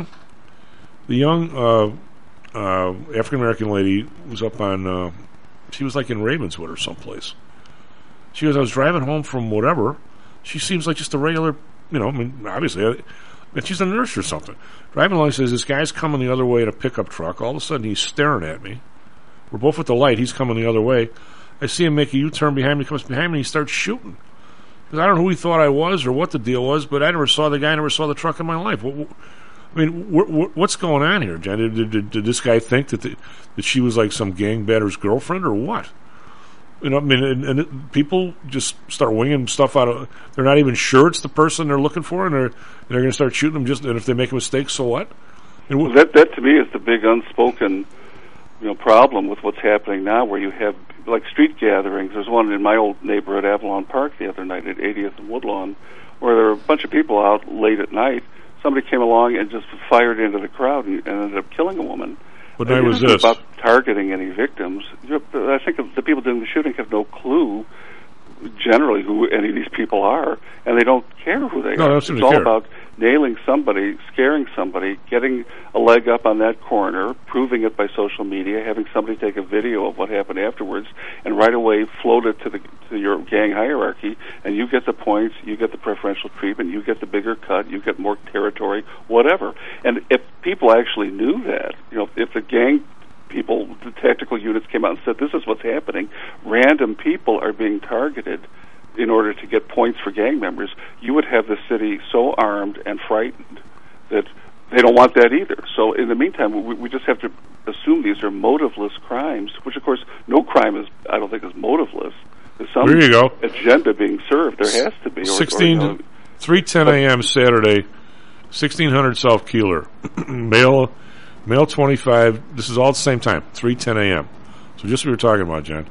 G: young African American lady was up on? She was like in Ravenswood or someplace. She goes, I was driving home from whatever. She seems like just a regular, I mean, obviously, she's a nurse or something. Driving along, says this guy's coming the other way in a pickup truck. All of a sudden, he's staring at me. We're both at the light. He's coming the other way. I see him make a U-turn behind me. He comes behind me and he starts shooting. Because I don't know who he thought I was or what the deal was, but I never saw the guy, never saw the truck in my life. I mean, what's going on here, Jen? Did this guy think that she was like some gangbatter's girlfriend or what? I mean, and people just start winging stuff out of. They're not even sure it's the person they're looking for, and they're going to start shooting them. And if they make a mistake, so what?
M: Well, that to me is the big unspoken, problem with what's happening now, where you have like street gatherings. There's one in my old neighborhood, Avalon Park, the other night at 80th and Woodlawn, where there were a bunch of people out late at night. Somebody came along and just fired into the crowd and ended up killing a woman.
G: What night was this?
M: About targeting any victims. I think the people doing the shooting have no clue, generally, who any of these people are, and they don't care who they are. It's all about nailing somebody, scaring somebody, getting a leg up on that corner, proving it by social media, having somebody take a video of what happened afterwards, and right away float it to your gang hierarchy, and you get the points, you get the preferential treatment, you get the bigger cut, you get more territory, whatever. And if people actually knew that, if the gang people, the tactical units came out and said, this is what's happening, random people are being targeted in order to get points for gang members, you would have the city so armed and frightened that they don't want that either. So in the meantime, we just have to assume these are motiveless crimes, which of course no crime is, I don't think, is motiveless. There's some agenda being served. There has to be.
G: 3:10 a.m. Saturday, 1600 South Keeler. Male 25. This is all at the same time, 3:10 a.m. So just what we were talking about, Jen.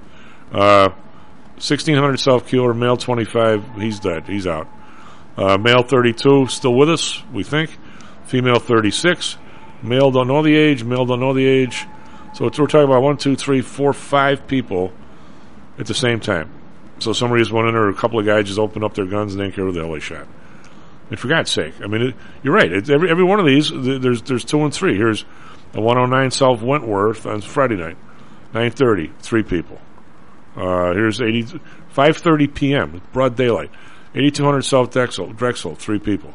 G: 1600 South Keeler, male 25, he's dead. He's out. Male 32, still with us, we think. Female 36. Male don't know the age. Male don't know the age. So we're talking about 1, 2, 3, 4, 5 people at the same time. So somebody just went in there, a couple of guys just opened up their guns and didn't care who the hell they shot. And for God's sake, I mean, you're right. Every one of these, there's 2 and 3. Here's a 109 South Wentworth on Friday night, 9:30, 3 people. Here's 5:30 p.m. broad daylight, 8200 South Drexel, 3 people.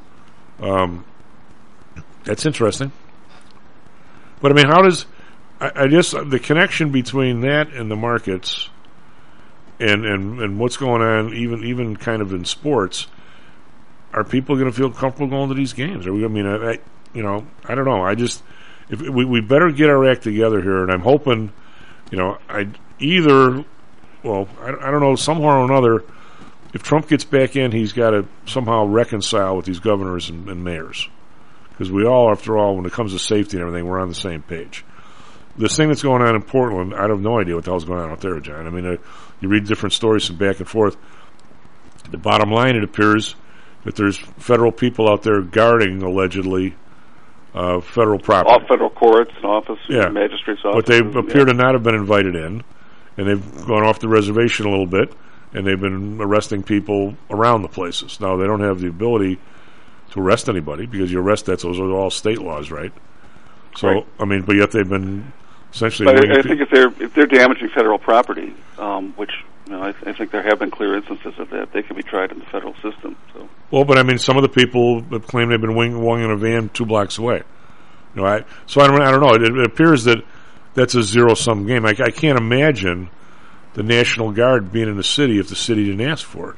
G: That's interesting. But I mean, how does I guess the connection between that and the markets, and what's going on, even kind of in sports. Are people going to feel comfortable going to these games? Are we? I mean, I don't know. I just, if we better get our act together here, and I'm hoping, I don't know, somehow or another, if Trump gets back in, he's got to somehow reconcile with these governors and mayors, because we all, after all, when it comes to safety and everything, we're on the same page. This thing that's going on in Portland, I have no idea what the hell's going on out there, John. I mean, you read different stories from back and forth. The bottom line, it appears that there's federal people out there guarding, allegedly, federal property.
M: All federal courts and offices, magistrates' offices.
G: But they appear to not have been invited in, and they've gone off the reservation a little bit, and they've been arresting people around the places. Now, they don't have the ability to arrest anybody, because you arrest those are all state laws, right? So, right. I mean, but yet they've been essentially...
M: But I think if they're damaging federal property, which... I think there have been clear instances of that. They can be tried in the federal system. So.
G: Well, but I mean, some of the people that claim they've been winging a van 2 blocks away. So I don't know. It appears that that's a zero-sum game. I can't imagine the National Guard being in the city if the city didn't ask for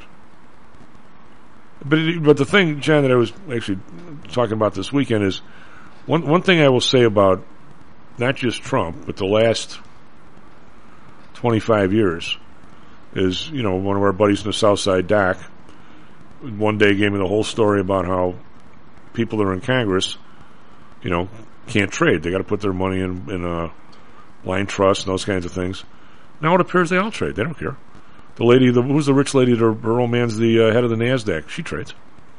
G: it. But the thing, John, that I was actually talking about this weekend is one thing I will say about not just Trump, but the last 25 years. Is, one of our buddies in the South Side, Doc, one day gave me the whole story about how people that are in Congress, can't trade. They got to put their money in a line trust and those kinds of things. Now it appears they all trade. They don't care. The lady, who's the rich lady? Her old man's the head of the NASDAQ. She trades.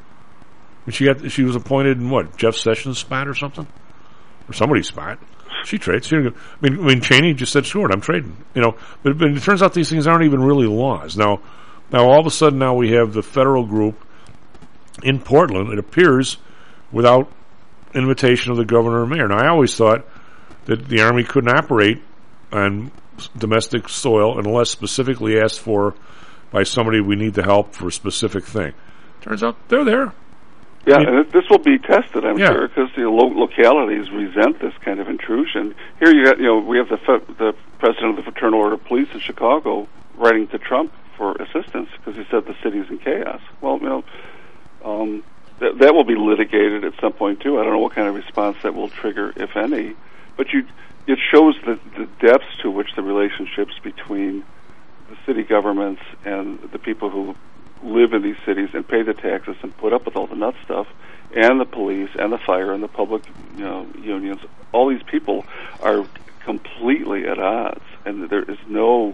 G: She was appointed in what, Jeff Sessions' spot or something, or somebody's spot. She trades. I mean, Cheney just said, "Sure, I'm trading." But it turns out these things aren't even really laws. Now, all of a sudden, now we have the federal group in Portland. It appears without invitation of the governor or mayor. Now, I always thought that the Army couldn't operate on domestic soil unless specifically asked for by somebody we need to help for a specific thing. Turns out they're there.
M: Yeah, and this will be tested, I'm sure, because localities resent this kind of intrusion. Here you got, we have the president of the Fraternal Order of Police in Chicago writing to Trump for assistance because he said the city's in chaos. Well, that will be litigated at some point too. I don't know what kind of response that will trigger, if any. But it shows the depths to which the relationships between the city governments and the people who live in these cities and pay the taxes and put up with all the nut stuff, and the police and the fire and the public unions, all these people are completely at odds, and there is no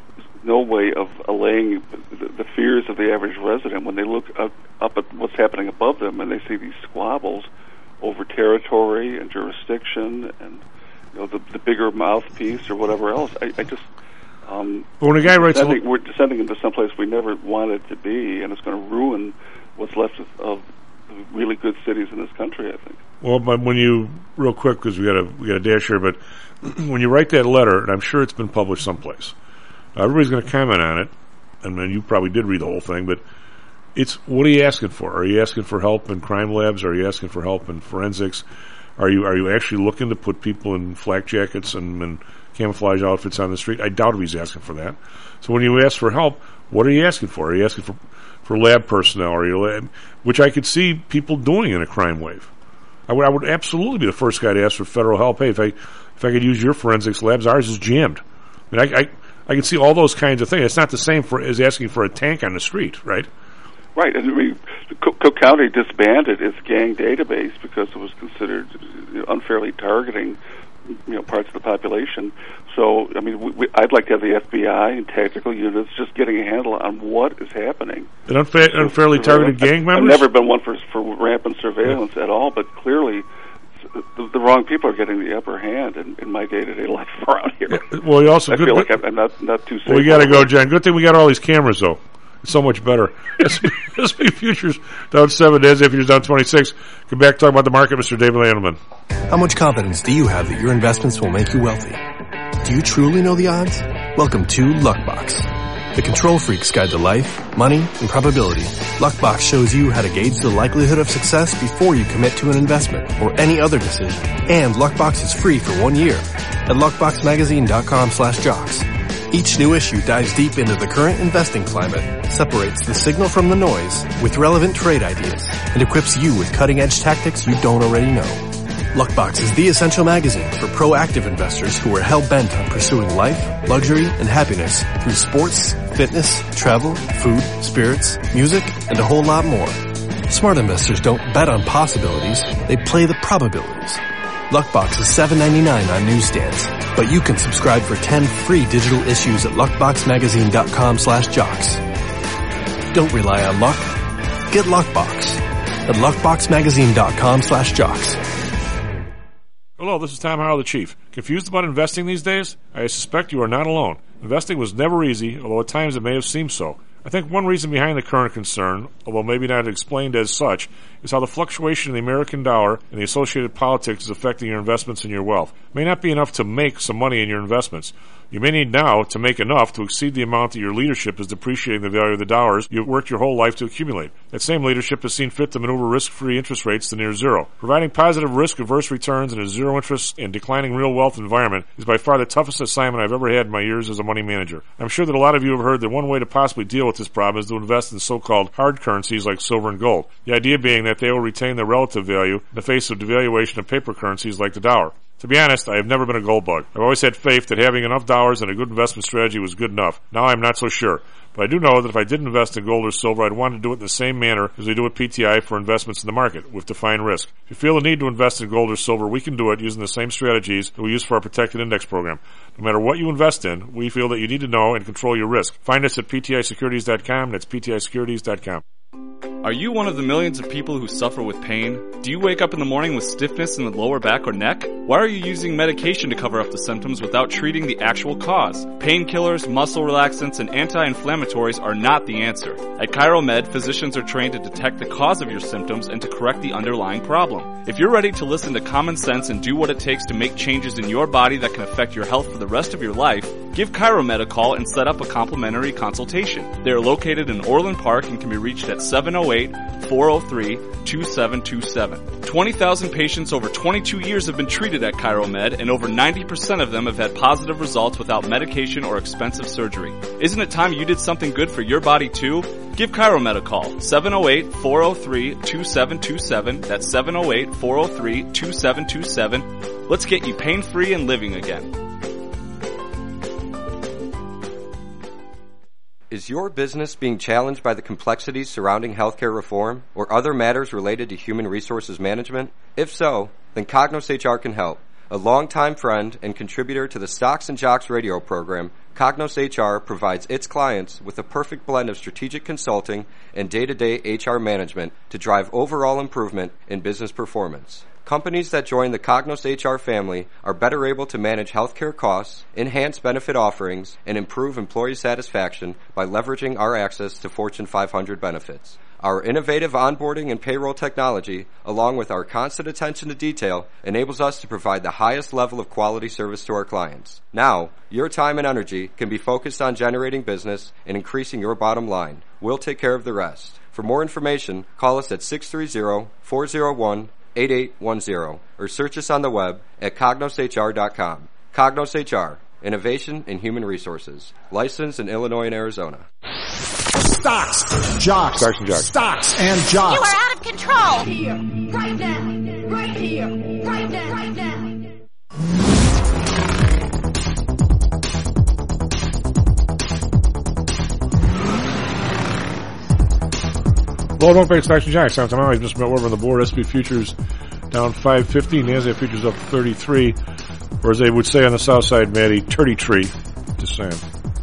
M: way of allaying the fears of the average resident when they look up at what's happening above them and they see these squabbles over territory and jurisdiction and the bigger mouthpiece or whatever else. I just
G: when a guy writes,
M: we're descending into someplace we never wanted to be, and it's going to ruin what's left of really good cities in this country, I think.
G: Well, but when you, real quick, because we got a dash here, but when you write that letter, and I'm sure it's been published someplace, everybody's going to comment on it, and then you probably did read the whole thing, but it's, what are you asking for? Are you asking for help in crime labs? Are you asking for help in forensics? Are you actually looking to put people in flak jackets and camouflage outfits on the street? I doubt if he's asking for that. So when you ask for help, what are you asking for? Are you asking for lab personnel? Which I could see people doing in a crime wave. I would absolutely be the first guy to ask for federal help. Hey, if I could use your forensics labs, ours is jammed. I mean, I can see all those kinds of things. It's not the same as asking for a tank on the street, right?
M: Right, and Cook County disbanded its gang database because it was considered unfairly targeting parts of the population. So, I mean, I'd like to have the FBI and tactical units just getting a handle on what is happening.
G: An unfairly targeted gang members?
M: I've never been one for rampant surveillance at all, but clearly the wrong people are getting the upper hand in my day-to-day life around here.
G: Well, you also
M: I feel like I'm not too safe.
G: Well, we got to go, John. Good thing we got all these cameras, though. It's so much better. S&P futures down 7, NASDAQ futures down 26. Come back, talk about the market, Mr. David Landelman.
F: How much confidence do you have that your investments will make you wealthy? Do you truly know the odds? Welcome to Luckbox, the control freak's guide to life, money, and probability. Luckbox shows you how to gauge the likelihood of success before you commit to an investment or any other decision. And Luckbox is free for 1 year at luckboxmagazine.com/jocks. Each new issue dives deep into the current investing climate, separates the signal from the noise with relevant trade ideas, and equips you with cutting-edge tactics you don't already know. Luckbox is the essential magazine for proactive investors who are hell-bent on pursuing life, luxury, and happiness through sports, fitness, travel, food, spirits, music, and a whole lot more. Smart investors don't bet on possibilities, they play the probabilities. Luckbox is $7.99 on newsstands, but you can subscribe for 10 free digital issues at luckboxmagazine.com/jocks. Don't rely on luck. Get Luckbox at luckboxmagazine.com/jocks.
G: Hello, this is Tom Howell, the Chief. Confused about investing these days? I suspect you are not alone. Investing was never easy, although at times it may have seemed so. I think one reason behind the current concern, although maybe not explained as such, is how the fluctuation in the American dollar and the associated politics is affecting your investments and your wealth. It may not be enough to make some money in your investments. You may need now to make enough to exceed the amount that your leadership is depreciating the value of the dollars you've worked your whole life to accumulate. That same leadership has seen fit to maneuver risk-free interest rates to near zero. Providing positive risk-averse returns in a zero-interest and declining real wealth environment is by far the toughest assignment I've ever had in my years as a money manager. I'm sure that a lot of you have heard that one way to possibly deal with this problem is to invest in so-called hard currencies like silver and gold. The idea being that they will retain their relative value in the face of devaluation of paper currencies like the dollar. To be honest, I have never been a gold bug. I've always had faith that having enough dollars and a good investment strategy was good enough. Now I'm not so sure. But I do know that if I did invest in gold or silver, I'd want to do it in the same manner as we do at PTI for investments in the market, with defined risk. If you feel the need to invest in gold or silver, we can do it using the same strategies that we use for our protected index program. No matter what you invest in, we feel that you need to know and control your risk. Find us at PTIsecurities.com. That's PTIsecurities.com.
L: Are you one of the millions of people who suffer with pain? Do you wake up in the morning with stiffness in the lower back or neck? Why are you using medication to cover up the symptoms without treating the actual cause? Painkillers, muscle relaxants, and anti-inflammatories are not the answer. At ChiroMed, physicians are trained to detect the cause of your symptoms and to correct the underlying problem. If you're ready to listen to common sense and do what it takes to make changes in your body that can affect your health for the rest of your life, give ChiroMed a call and set up a complimentary consultation. They are located in Orland Park and can be reached at 708-403-2727. 20,000 patients over 22 years have been treated at ChiroMed, and over 90% of them have had positive results without medication or expensive surgery. Isn't it time you did something good for your body too? Give ChiroMed a call, 708-403-2727. That's 708-403-2727. Let's get you pain-free and living again.
N: Is your business being challenged by the complexities surrounding healthcare reform or other matters related to human resources management? If so, then Cognos HR can help. A longtime friend and contributor to the Stocks and Jocks radio program, Cognos HR provides its clients with a perfect blend of strategic consulting and day-to-day HR management to drive overall improvement in business performance. Companies that join the Cognos HR family are better able to manage healthcare costs, enhance benefit offerings, and improve employee satisfaction by leveraging our access to Fortune 500 benefits. Our innovative onboarding and payroll technology, along with our constant attention to detail, enables us to provide the highest level of quality service to our clients. Now, your time and energy can be focused on generating business and increasing your bottom line. We'll take care of the rest. For more information, call us at 630-401-8810 or search us on the web at cognoshr.com. Cognos HR, innovation in human resources. Licensed in Illinois and Arizona.
J: Stocks, jocks,
G: Stocks and Jocks.
J: Stocks and jocks.
K: You are out of control. Here, right now, right here, right now, right now.
G: Well, don't pay Stocks and Jocks. Sometime I just met over on the board. SP futures down 550. NASDAQ futures up 33. Or as they would say on the south side, Matty, turdy tree. Just saying.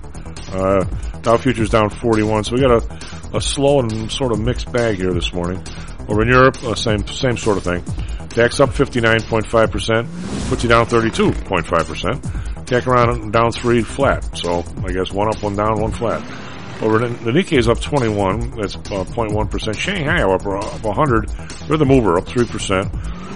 G: Dow futures down 41. So we got a slow and sort of mixed bag here this morning. Over in Europe, same sort of thing. DAX up 59.5%. Puts you down 32.5%. CAC around down 3 flat. So I guess one up, one down, one flat. Over the Nikkei is up 21. That's 0.1%. Shanghai up 100. They're the mover, up 3%.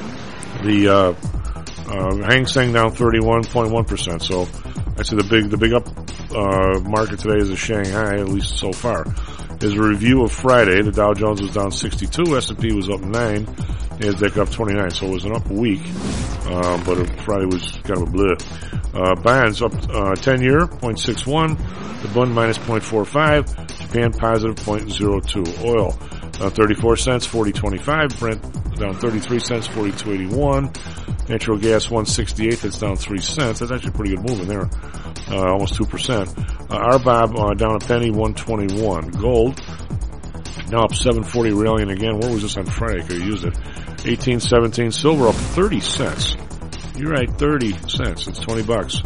G: The Hang Seng down 31.1%. So I say the big up market today is the Shanghai, at least so far. As a review of Friday, the Dow Jones was down 62, S&P was up 9, NASDAQ up 29. So it was an up week, but Friday was kind of a bleh. Bonds up 10-year, 0.61. The Bund minus 0.45. Japan positive 0.02. Oil down 34 cents, 40.25. Brent down 33 cents, 42.81. Natural gas 168. That's down 3 cents. That's actually a pretty good movement there. Almost 2%. RBOB down a penny, 121. Gold now up 740, rallying again. Where was this on Friday? Could have used it. 18.17. Silver up 30 cents. You're right, 30 cents. It's $20.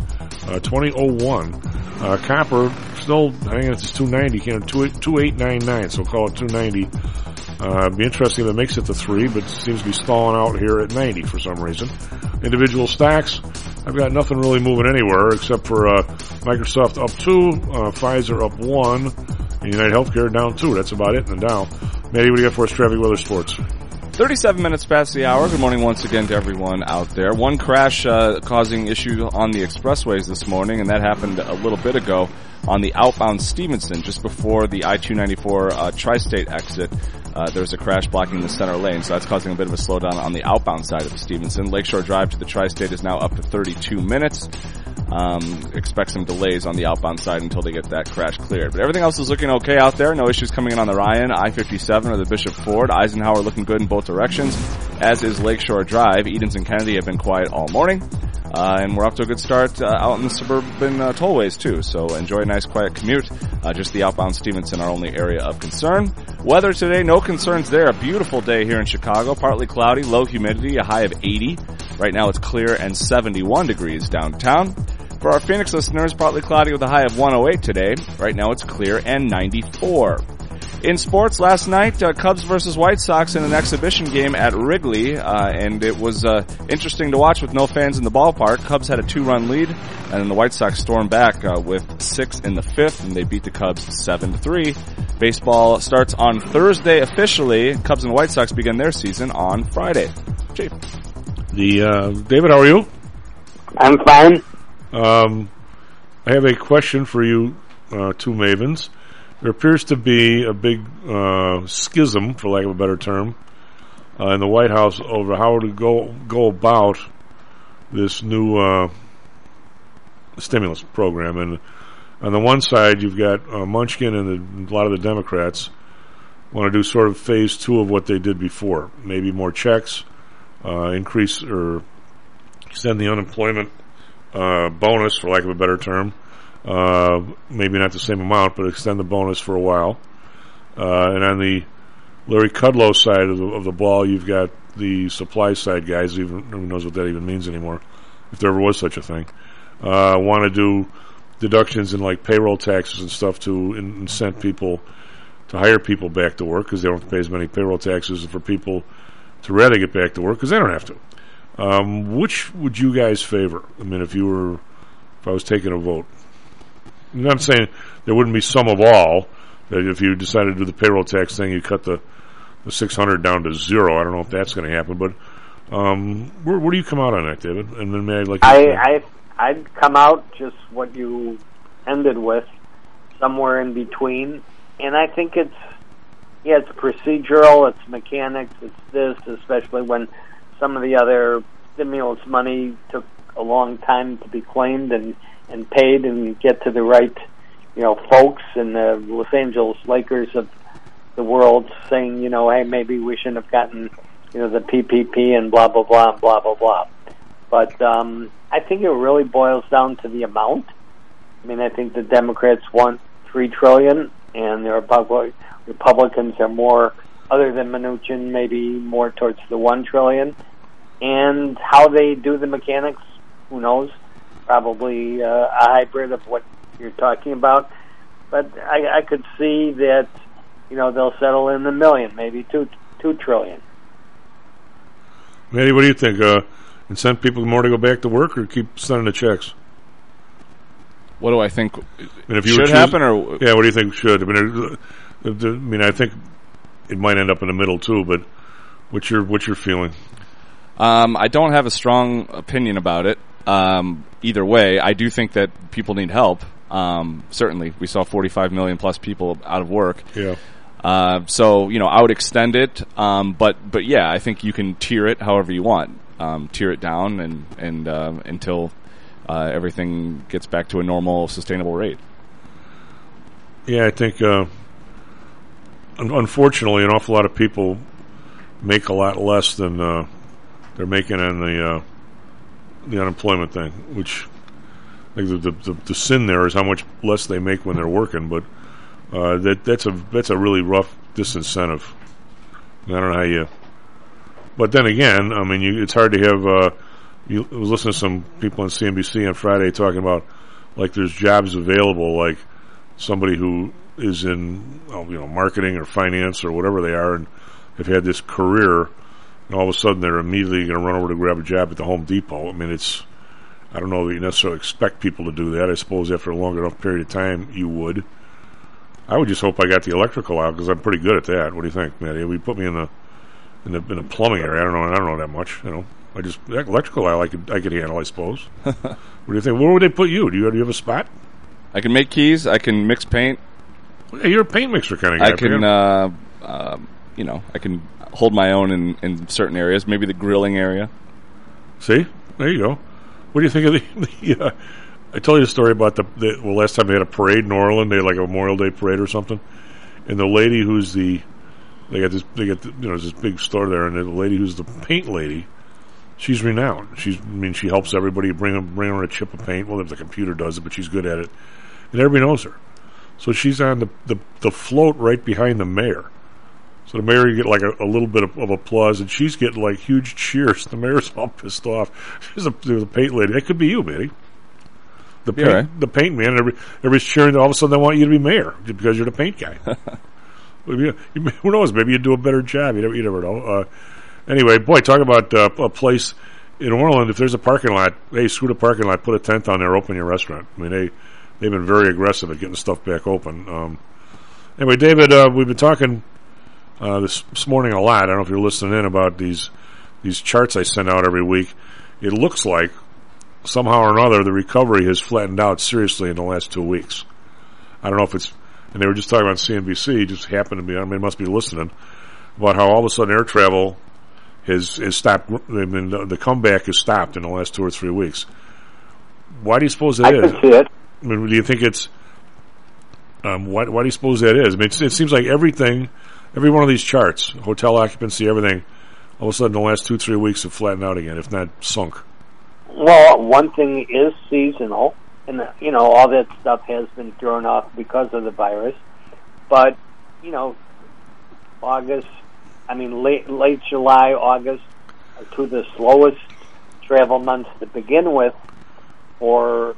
G: 20.01. Copper still hanging at this 290, 2899, so call it 290. Be interesting if it makes it to 3, but seems to be stalling out here at 90 for some reason. Individual stocks, I've got nothing really moving anywhere except for Microsoft up 2, Pfizer up 1, and United Healthcare down 2. That's about it in the Dow. Matty, what do you got for us, traffic, weather, sports?
L: 37 minutes past the hour. Good morning once again to everyone out there. One crash causing issue on the expressways this morning, and that happened a little bit ago on the outbound Stevenson, just before the I-294 Tri-State exit. There's a crash blocking the center lane, so that's causing a bit of a slowdown on the outbound side of the Stevenson. Lakeshore Drive to the Tri-State is now up to 32 minutes. Expect some delays on the outbound side until they get that crash cleared. But everything else is looking okay out there. No issues coming in on the Ryan, I-57 or the Bishop Ford. Eisenhower looking good in both directions, as is Lakeshore Drive. Edens and Kennedy have been quiet all morning. And we're off to a good start out in the suburban tollways, too. So enjoy a nice, quiet commute. Just the outbound Stevenson, our only area of concern. Weather today, no concerns there. A beautiful day here in Chicago. Partly cloudy, low humidity, a high of 80. Right now it's clear and 71 degrees downtown. For our Phoenix listeners, partly cloudy with a high of 108 today. Right now it's clear and 94. In sports, last night, Cubs versus White Sox in an exhibition game at Wrigley, and it was interesting to watch with no fans in the ballpark. Cubs had a 2-run lead, and then the White Sox stormed back with 6 in the 5th, and they beat the Cubs 7-3. Baseball starts on Thursday officially. Cubs and White Sox begin their season on Friday. Chief.
G: David, how are you?
S: I'm fine.
G: I have a question for you, two mavens. There appears to be a big schism, for lack of a better term, in the White House over how to go about this new stimulus program. And on the one side, you've got Munchkin and a lot of the Democrats want to do sort of phase 2 of what they did before. Maybe more checks, increase or extend the unemployment bonus, for lack of a better term. Maybe not the same amount, but extend the bonus for a while. And on the Larry Kudlow side of the ball, you've got the supply side guys, even who knows what that even means anymore, if there ever was such a thing, want to do deductions in like payroll taxes and stuff to incent people to hire people back to work because they don't have to pay as many payroll taxes for people to rather get back to work because they don't have to. Which would you guys favor? I mean, if I was taking a vote. And I'm saying there wouldn't be sum of all, that if you decided to do the payroll tax thing, you cut the 600 down to 0. I don't know if that's going to happen, but where do you come out on that, David? And then may
S: I'd come out just what you ended with, somewhere in between. And I think it's procedural, it's mechanics, it's this, especially when some of the other stimulus money took a long time to be claimed and paid and get to the right, folks in the Los Angeles Lakers of the world saying, hey, maybe we shouldn't have gotten, the PPP and blah, blah, blah, and blah, blah, blah. But I think it really boils down to the amount. I mean, I think the Democrats want $3 trillion, and the Republicans are more, other than Mnuchin, maybe more towards the $1 trillion. And how they do the mechanics, who knows? Probably a hybrid of what you're talking about. But I could see that, they'll settle in the million, maybe $2 trillion.
G: Maddie, what do you think? Incent people more to go back to work or keep sending the checks?
L: What do I think
G: if you
L: should happen? Or
G: yeah, what do you think should? I mean, I think it might end up in the middle too. But what's your feeling?
L: I don't have a strong opinion about it. Either way, I do think that people need help. Certainly, we saw 45 million plus people out of work.
G: Yeah.
L: So I would extend it. But yeah, I think you can tier it however you want. Tier it down and until everything gets back to a normal, sustainable rate.
G: Yeah, I think unfortunately, an awful lot of people make a lot less than they're making on the unemployment thing, which I think the sin there is how much less they make when they're working. But that's a really rough disincentive. I don't know how you. But then again, I mean, it's hard to have. You was listening to some people on CNBC on Friday talking about like there's jobs available, like somebody who is in marketing or finance or whatever they are, and have had this career, and all of a sudden they're immediately going to run over to grab a job at the Home Depot. I mean, I don't know that you necessarily expect people to do that. I suppose after a long enough period of time, you would. I would just hope I got the electrical out because I'm pretty good at that. What do you think, Matty? We put me in the plumbing area. I don't know that much. I just electrical I could handle, I suppose. What do you think? Where would they put you? Do you have a spot?
L: I can make keys. I can mix paint.
G: Yeah, you're a paint mixer kind of guy.
L: I can hold my own in certain areas. Maybe the grilling area.
G: See, there you go. What do you think of the I told you a story about the last time they had a parade in New Orleans. They had like a Memorial Day parade or something, and the lady who's they got this big store there, and the lady who's the paint lady she's renowned. She helps everybody bring her a chip of paint. Well, if the computer does it, but she's good at it, and everybody knows her. So she's on the float right behind the mayor. So the mayor get like a little bit of applause, and she's getting like huge cheers. The mayor's all pissed off. There's a paint lady. That could be you, Manny. The paint man. Everybody's cheering. All of a sudden, they want you to be mayor because you're the paint guy. Who knows? Maybe you do a better job. You never know. Anyway, boy, talk about a place in Orland. If there's a parking lot, hey, screw the parking lot. Put a tent on there. Open your restaurant. I mean, they've been very aggressive at getting stuff back open. Anyway, David, we've been talking this morning a lot. I don't know if you're listening in about these charts I send out every week. It looks like somehow or another the recovery has flattened out seriously in the last 2 weeks. I don't know if it's, and they were just talking about CNBC, just happened to be, I mean, must be listening, about how all of a sudden air travel has stopped. I mean, the comeback has stopped in the last 2 or 3 weeks. Why do you suppose that is?
S: I can see it.
G: I mean, do you think it's, why do you suppose that is? I mean, it seems like every one of these charts, hotel occupancy, everything, all of a sudden the last 2-3 weeks have flattened out again, if not sunk.
S: Well, one thing is seasonal, and all that stuff has been thrown off because of the virus. But August, late July, August are two of the slowest travel months to begin with for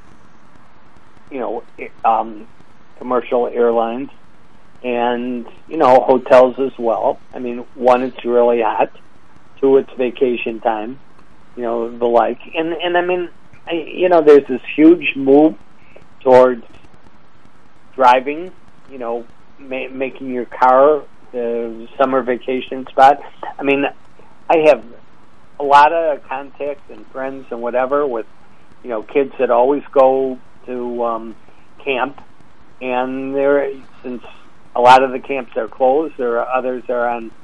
S: commercial airlines and hotels as well. I mean, one, it's really hot. Two, it's vacation time. The like, and I mean, there's this huge move towards driving, making your car the summer vacation spot. I mean, I have a lot of contacts and friends and whatever with, kids that always go to camp, and since a lot of the camps are closed, there are others that are on,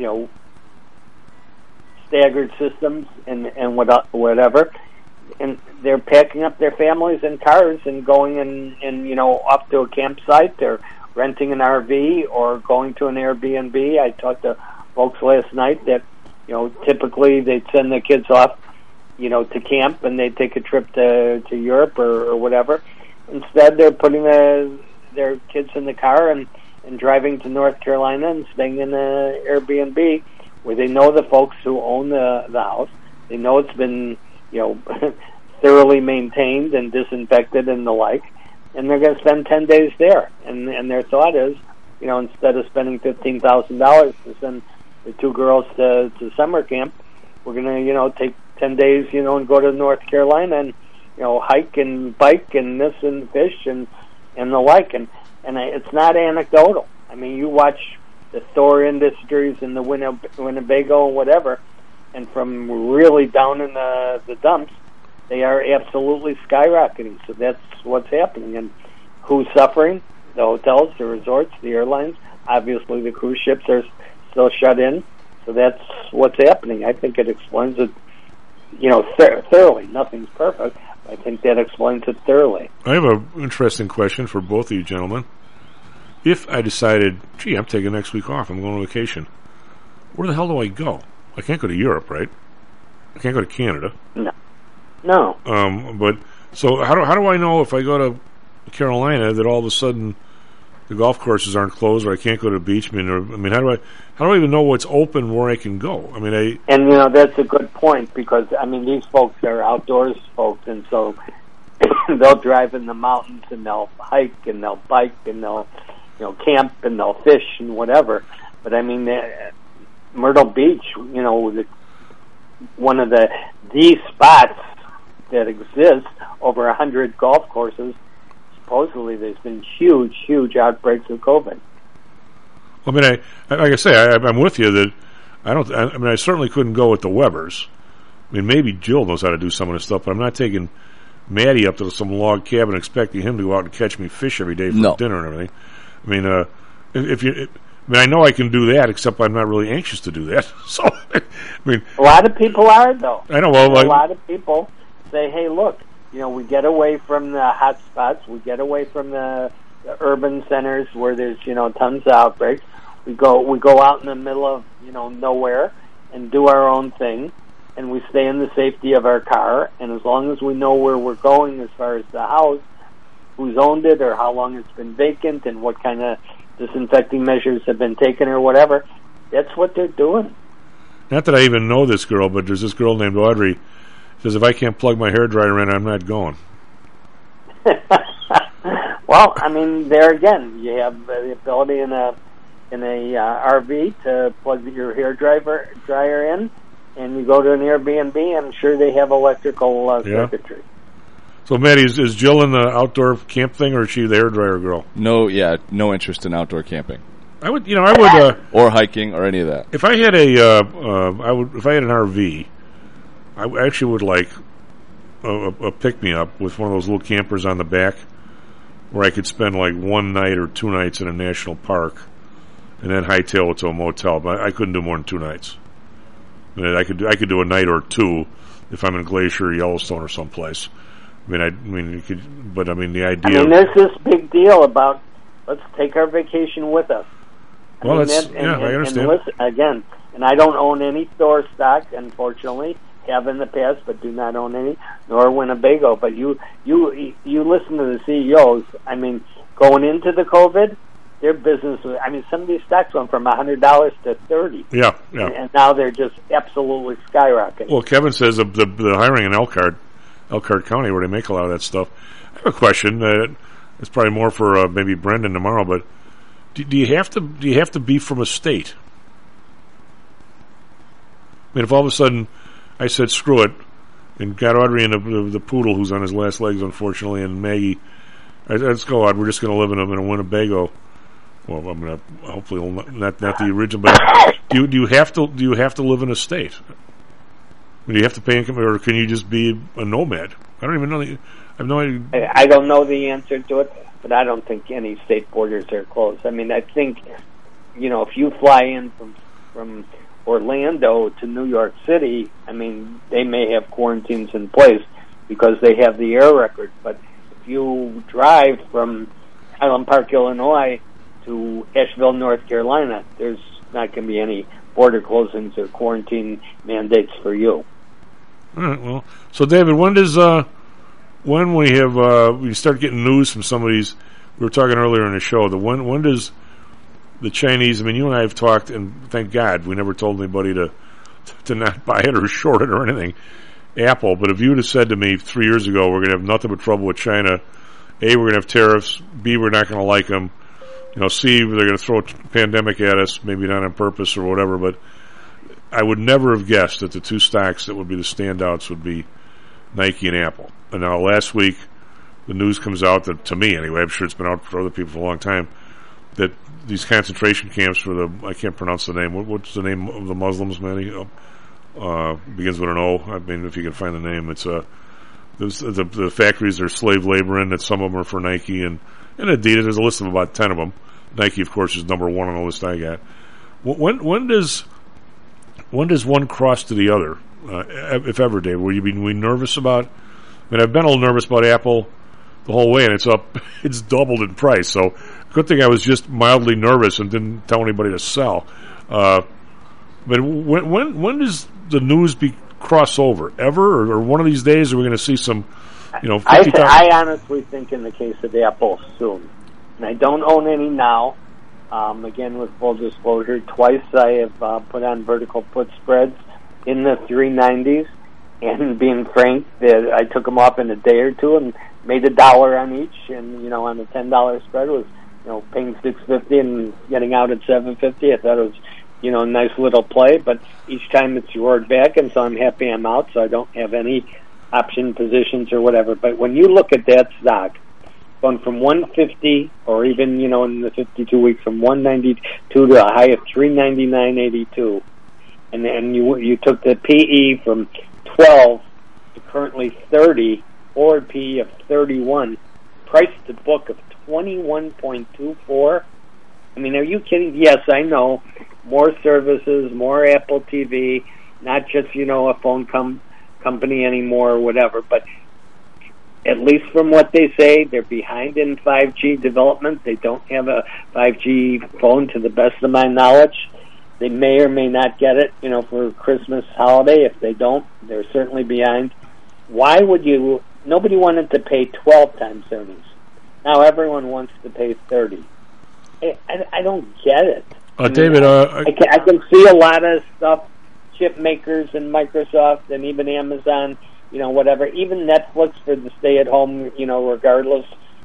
S: staggered systems and whatever, and they're packing up their families in cars and going and off to a campsite or renting an RV or going to an Airbnb. I talked to folks last night that typically they'd send their kids off to camp and they'd take a trip to Europe or whatever. Instead, they're putting their kids in the car and driving to North Carolina and staying in an Airbnb where they know the folks who own the house. They know it's been, thoroughly maintained and disinfected and the like, and they're going to spend 10 days there. And their thought is, instead of spending $15,000 to send the two girls to summer camp, we're going to, take 10 days, and go to North Carolina and, hike and bike and this and fish and the like. And it's not anecdotal. I mean, you watch the Thor Industries and the Winnebago and whatever, and from really down in the dumps, they are absolutely skyrocketing. So that's what's happening. And who's suffering? The hotels, the resorts, the airlines. Obviously, the cruise ships are still shut in. So that's what's happening. I think it explains it, thoroughly. Nothing's perfect. I think that explains it thoroughly.
G: I have an interesting question for both of you gentlemen. If I decided, gee, I'm taking next week off, I'm going on vacation, where the hell do I go? I can't go to Europe, right? I can't go to Canada.
S: No.
G: But so how do I know if I go to Carolina that all of a sudden the golf courses aren't closed or I can't go to the beach? I mean, how do I even know what's open where I can go? I mean,
S: that's a good point because these folks are outdoors folks, and so they'll drive in the mountains and they'll hike and they'll bike and they'll camp and they'll fish and whatever. But Myrtle Beach, one of the spots that exist, over 100 golf courses. Supposedly, there's been huge outbreaks of COVID.
G: I mean, like I say, I'm with you that I certainly couldn't go with the Webbers. I mean, maybe Jill knows how to do some of this stuff, but I'm not taking Maddie up to some log cabin expecting him to go out and catch me fish every day for dinner and everything. I mean, I know I can do that, except I'm not really anxious to do that. So, a
S: lot of people are, though.
G: I know. Well,
S: a lot of people say, "Hey, look, we get away from the hot spots. We get away from the urban centers where there's tons of outbreaks. We go out in the middle of nowhere and do our own thing, and we stay in the safety of our car, and as long as we know where we're going as far as the house, who's owned it or how long it's been vacant and what kind of disinfecting measures have been taken or whatever, that's what they're doing.
G: Not that I even know this girl, but there's this girl named Audrey says if I can't plug my hairdryer in, I'm not going.
S: Well, I mean, there again, you have the ability in a RV to plug your dryer in, and you go to an Airbnb. I'm sure they have electrical circuitry.
G: So, Maddie, is Jill in the outdoor camp thing, or is she the hairdryer girl?
L: No interest in outdoor camping.
G: I would,
L: or hiking or any of that.
G: If I had if I had an RV, I actually would like a pick-me-up with one of those little campers on the back, where I could spend like one night or 2 nights in a national park, and then hightail it to a motel. But I couldn't do more than 2 nights. I mean, I could do a night or 2 if I'm in Glacier or Yellowstone or someplace. The idea.
S: There's this big deal about let's take our vacation with us.
G: I understand.
S: And listen, again, and I don't own any store stock, unfortunately. Have in the past, but do not own any, nor Winnebago. But you listen to the CEOs. I mean, going into the COVID, their business was. I mean, some of these stocks went from $100 to $30.
G: Yeah.
S: And now they're just absolutely skyrocketing.
G: Well, Kevin says the hiring in Elkhart County, where they make a lot of that stuff. I have a question. It's probably more for maybe Brendan tomorrow. But do you have to be from a state? I mean, if all of a sudden I said screw it and got Audrey and the poodle who's on his last legs, unfortunately, and Maggie, let's go out. We're just going to live in a Winnebago. Well, I'm going to hopefully not the original, but do you have to live in a state? I mean, do you have to pay income, or can you just be a nomad? I don't even know. I have no idea.
S: I don't know the answer to it, but I don't think any state borders are closed. I mean, I think if you fly in from Orlando to New York City, I mean, they may have quarantines in place because they have the air record. But if you drive from Highland Park, Illinois to Asheville, North Carolina, there's not going to be any border closings or quarantine mandates for you.
G: All right, well, so David, when we start getting news from some of these, we were talking earlier in the show, when does the Chinese, I mean, you and I have talked, and thank God we never told anybody to not buy it or short it or anything, Apple, but if you would have said to me 3 years ago, we're going to have nothing but trouble with China, A, we're going to have tariffs, B, we're not going to like them, C, they're going to throw a pandemic at us, maybe not on purpose or whatever, but I would never have guessed that the 2 stocks that would be the standouts would be Nike and Apple. And now last week, the news comes out that, to me anyway, I'm sure it's been out for other people for a long time, that these concentration camps for I can't pronounce the name. What's the name of the Muslims, Manny? Begins with an O. I mean, if you can find the name, it's the factories are slave labor in. That some of them are for Nike and Adidas. There's a list of about 10 of them. Nike, of course, is number 1 on the list I got. When does one cross to the other, if ever, Dave? Will you be nervous about? I mean, I've been a little nervous about Apple the whole way, and it's doubled in price. So, good thing I was just mildly nervous and didn't tell anybody to sell. But when does the news cross over? Ever, or one of these days are we going to see some, 50,000?
S: I honestly think in the case of Apple soon, and I don't own any now. Again, with full disclosure, twice I have put on vertical put spreads in the 390s, and being frank, that I took them off in a day or two and made $1 on each, and on a $10 spread was paying $6.50 and getting out at $7.50. I thought it was a nice little play, but each time it's roared back, and so I'm happy I'm out, so I don't have any option positions or whatever. But when you look at that stock, going from 150, or even in the 52 weeks, from 192 to a high of 399.82, and then you took the PE from 12 to currently 30, forward PE of 31, price to book of 21.24. I mean, are you kidding? Yes, I know. More services, more Apple TV, not just, a phone company anymore or whatever, but at least from what they say, they're behind in 5G development. They don't have a 5G phone to the best of my knowledge. They may or may not get it, for Christmas holiday. If they don't, they're certainly behind. Why would you? Nobody wanted to pay 12 times earnings. Now everyone wants to pay 30. I don't get it.
G: David,
S: I can see a lot of stuff, chip makers and Microsoft and even Amazon, whatever, even Netflix for the stay-at-home, regardless,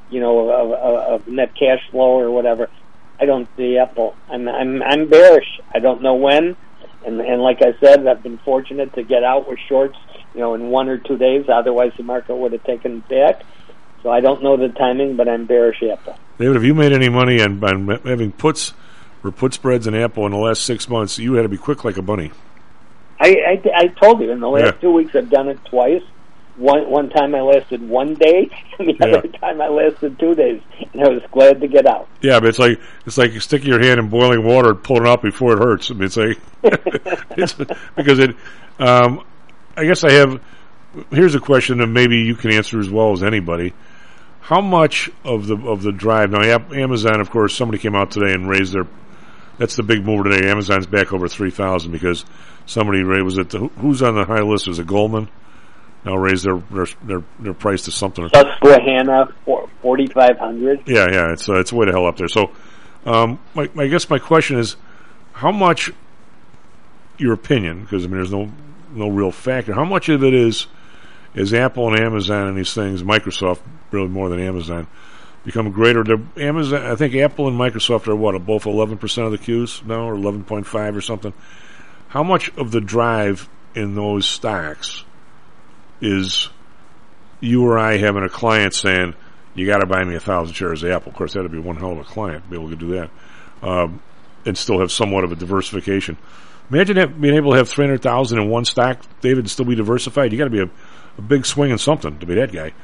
S: of net cash flow or whatever. I don't see Apple. I'm bearish. I don't know when, and like I said, I've been fortunate to get out with shorts, in 1 or 2 days. Otherwise, the market would have taken it back. So I don't know the timing, but I'm bearish Apple.
G: David, have you made any money on having puts or put spreads in Apple in the last 6 months? You had to be quick like a bunny.
S: I told you in the last 2 weeks I've done it twice. One time I lasted 1 day, and the other time I lasted 2 days, and I was glad to get out.
G: Yeah, but it's like you stick your hand in boiling water and pull it out before it hurts. I mean, it's like it's because it. I guess I have. Here's a question that maybe you can answer as well as anybody. How much of the drive now? Amazon, of course, somebody came out today and raised their. That's the big mover today. Amazon's back over 3,000 because somebody was it. Who's on the high list? Was it Goldman? Now raise their price to something.
S: Susquehanna 4,500.
G: Yeah, it's way the hell up there. So, I guess my question is, how much your opinion? Because there's no real factor. How much of it is Apple and Amazon and these things, Microsoft really more than Amazon, become greater? Amazon, I think Apple and Microsoft are both 11% of the Qs now, or 11.5 or something. How much of the drive in those stocks is you or I having a client saying, you got to buy me 1,000 shares of Apple? Of course, that'd be one hell of a client to be able to do that, and still have somewhat of a diversification. Imagine being able to have 300,000 in one stock, David, and still be diversified. You got to be a big swing in something to be that guy.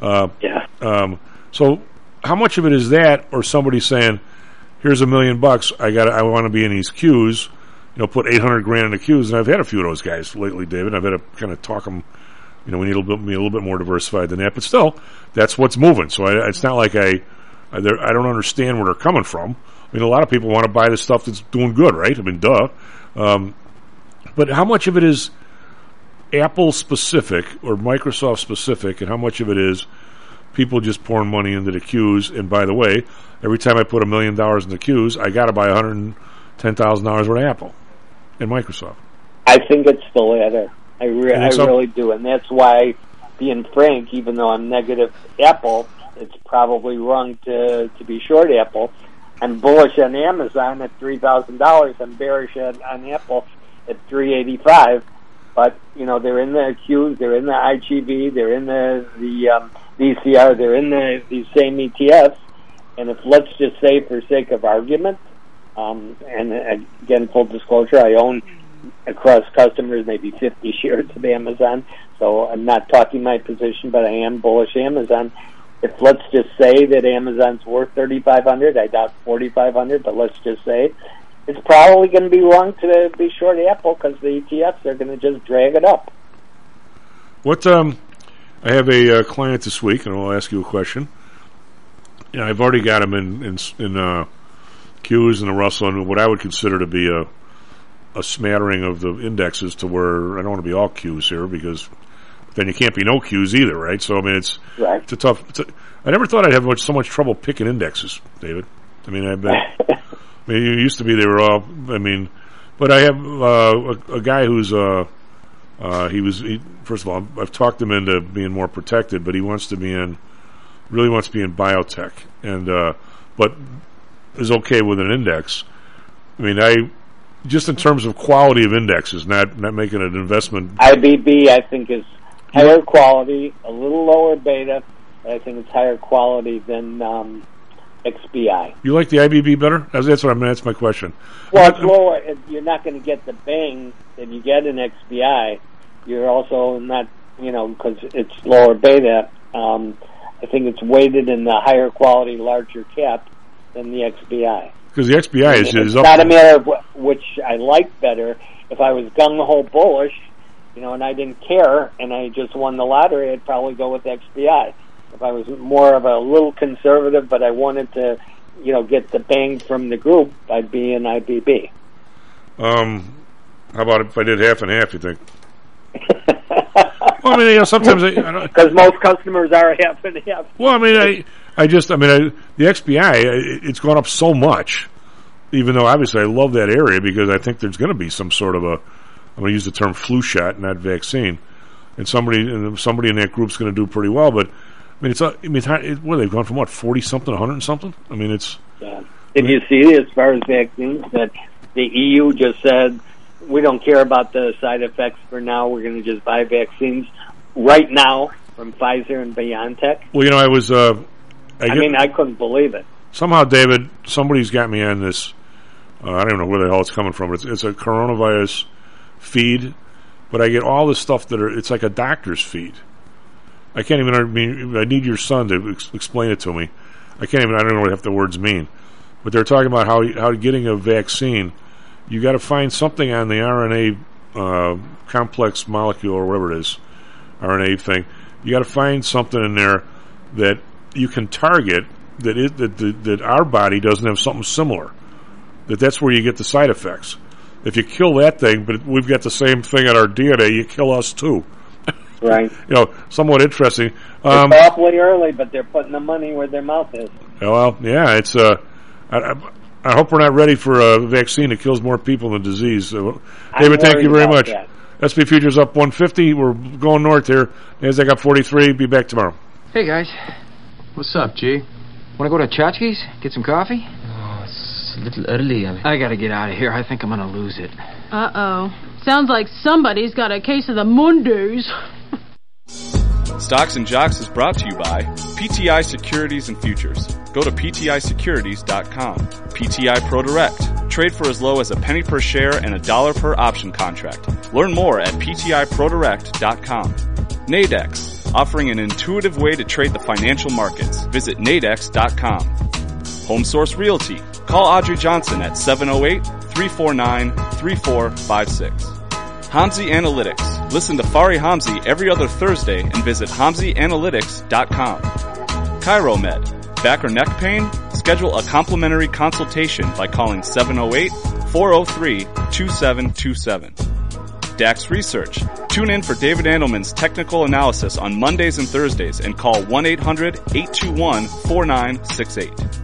G: So, how much of it is that, or somebody saying, "Here's $1 million. I want to be in these Qs. Put $800,000 in the Qs." And I've had a few of those guys lately, David. I've had to kind of talk them. We need a little bit more diversified than that, but still, that's what's moving. So it's not like I don't understand where they're coming from. I mean, a lot of people want to buy the stuff that's doing good, right? I mean, duh. But how much of it is Apple specific or Microsoft specific, and how much of it is people just pouring money into the Qs? And by the way, every time I put $1 million in the Qs, I got to buy $110,000 worth of Apple and Microsoft.
S: I think it's the latter. I really do, and that's why, being frank, even though I'm negative Apple, it's probably wrong to be short Apple. I'm bullish on Amazon at $3,000. I'm bearish on Apple at $385. But they're in the Qs, they're in the IGV, they're in the VCR, they're in these same ETFs. And if, let's just say, for sake of argument, and again, full disclosure, I own across customers maybe 50 shares of Amazon, so I'm not talking my position, but I am bullish Amazon. If let's just say that Amazon's worth $3,500, I doubt $4,500, but let's just say it's probably going to be wrong to be short Apple because the ETFs are going to just drag it up.
G: I have a client this week, and I'll ask you a question. I've already got him in Qs and the Russell, and what I would consider to be a smattering of the indexes, to where I don't want to be all Qs here, because then you can't be no Qs either, right? So, I mean, it's a tough. I never thought I'd have so much trouble picking indexes, David. I mean, it used to be they were all. I mean, but I have a guy who's first of all, I've talked him into being more protected, but he wants to be in biotech, and but is okay with an index. I mean, just in terms of quality of indexes, not making an investment.
S: IBB, I think, is higher quality, a little lower beta, but I think it's higher quality than XBI.
G: You like the IBB better? That's what I mean. That's my question.
S: Well, it's lower. You're not going to get the bang that you get in XBI. You're also not, because it's lower beta. I think it's weighted in the higher quality, larger cap than the XBI.
G: Because the XBI is up.
S: It's not a matter of which I like better. If I was gung-ho bullish, and I didn't care, and I just won the lottery, I'd probably go with XBI. If I was more of a little conservative, but I wanted to, get the bang from the group, I'd be in IBB.
G: How about if I did half and half, you think? Well, I mean, sometimes
S: because most customers are half and half.
G: Well, I mean, the XBI, it's gone up so much, even though obviously I love that area because I think there's going to be some sort of I'm going to use the term flu shot, not vaccine, and somebody in that group's going to do pretty well. But I mean, what they've gone from 40 something, 100 something. I mean, it's.
S: Did you see as far as vaccines that the EU just said we don't care about the side effects for now? We're going to just buy vaccines right now from Pfizer and BioNTech.
G: Well, I was.
S: I couldn't believe it.
G: Somehow, David, somebody's got me on this. I don't know where the hell it's coming from. But it's a coronavirus feed, but I get all this stuff it's like a doctor's feed. I can't even. I need your son to explain it to me. I don't know what half the words mean. But they're talking about how getting a vaccine, you got to find something on the RNA complex molecule or whatever it is, RNA thing. You got to find something in there that you can target that our body doesn't have something similar. That's where you get the side effects. If you kill that thing, but we've got the same thing in our DNA, you kill us too.
S: Right.
G: Somewhat interesting.
S: It's awfully early, but they're putting the money where their mouth is.
G: Well, yeah, it's. I hope we're not ready for a vaccine that kills more people than disease. David, thank you very much.
S: That.
G: SP Futures up 150. We're going north here. NASDAQ up 43. Be back tomorrow.
T: Hey, guys. What's up, G? Want to go to Chachki's? Get some coffee?
U: Oh, it's a little early.
T: I got to get out of here. I think I'm going to lose it.
V: Uh-oh. Sounds like somebody's got a case of the Mondays.
L: Stocks and Jocks is brought to you by PTI Securities and Futures. Go to PTIsecurities.com. PTI ProDirect. Trade for as low as a penny per share and $1 per option contract. Learn more at PTIProDirect.com. Nadex, offering an intuitive way to trade the financial markets. Visit Nadex.com. HomeSource Realty. Call Audrey Johnson at 708-349-3456. Hamzy Analytics. Listen to Fari Hamzy every other Thursday and visit HamzyAnalytics.com. ChiroMed. Back or neck pain? Schedule a complimentary consultation by calling 708-403-2727. DAX Research. Tune in for David Andelman's technical analysis on Mondays and Thursdays and call 1-800-821-4968.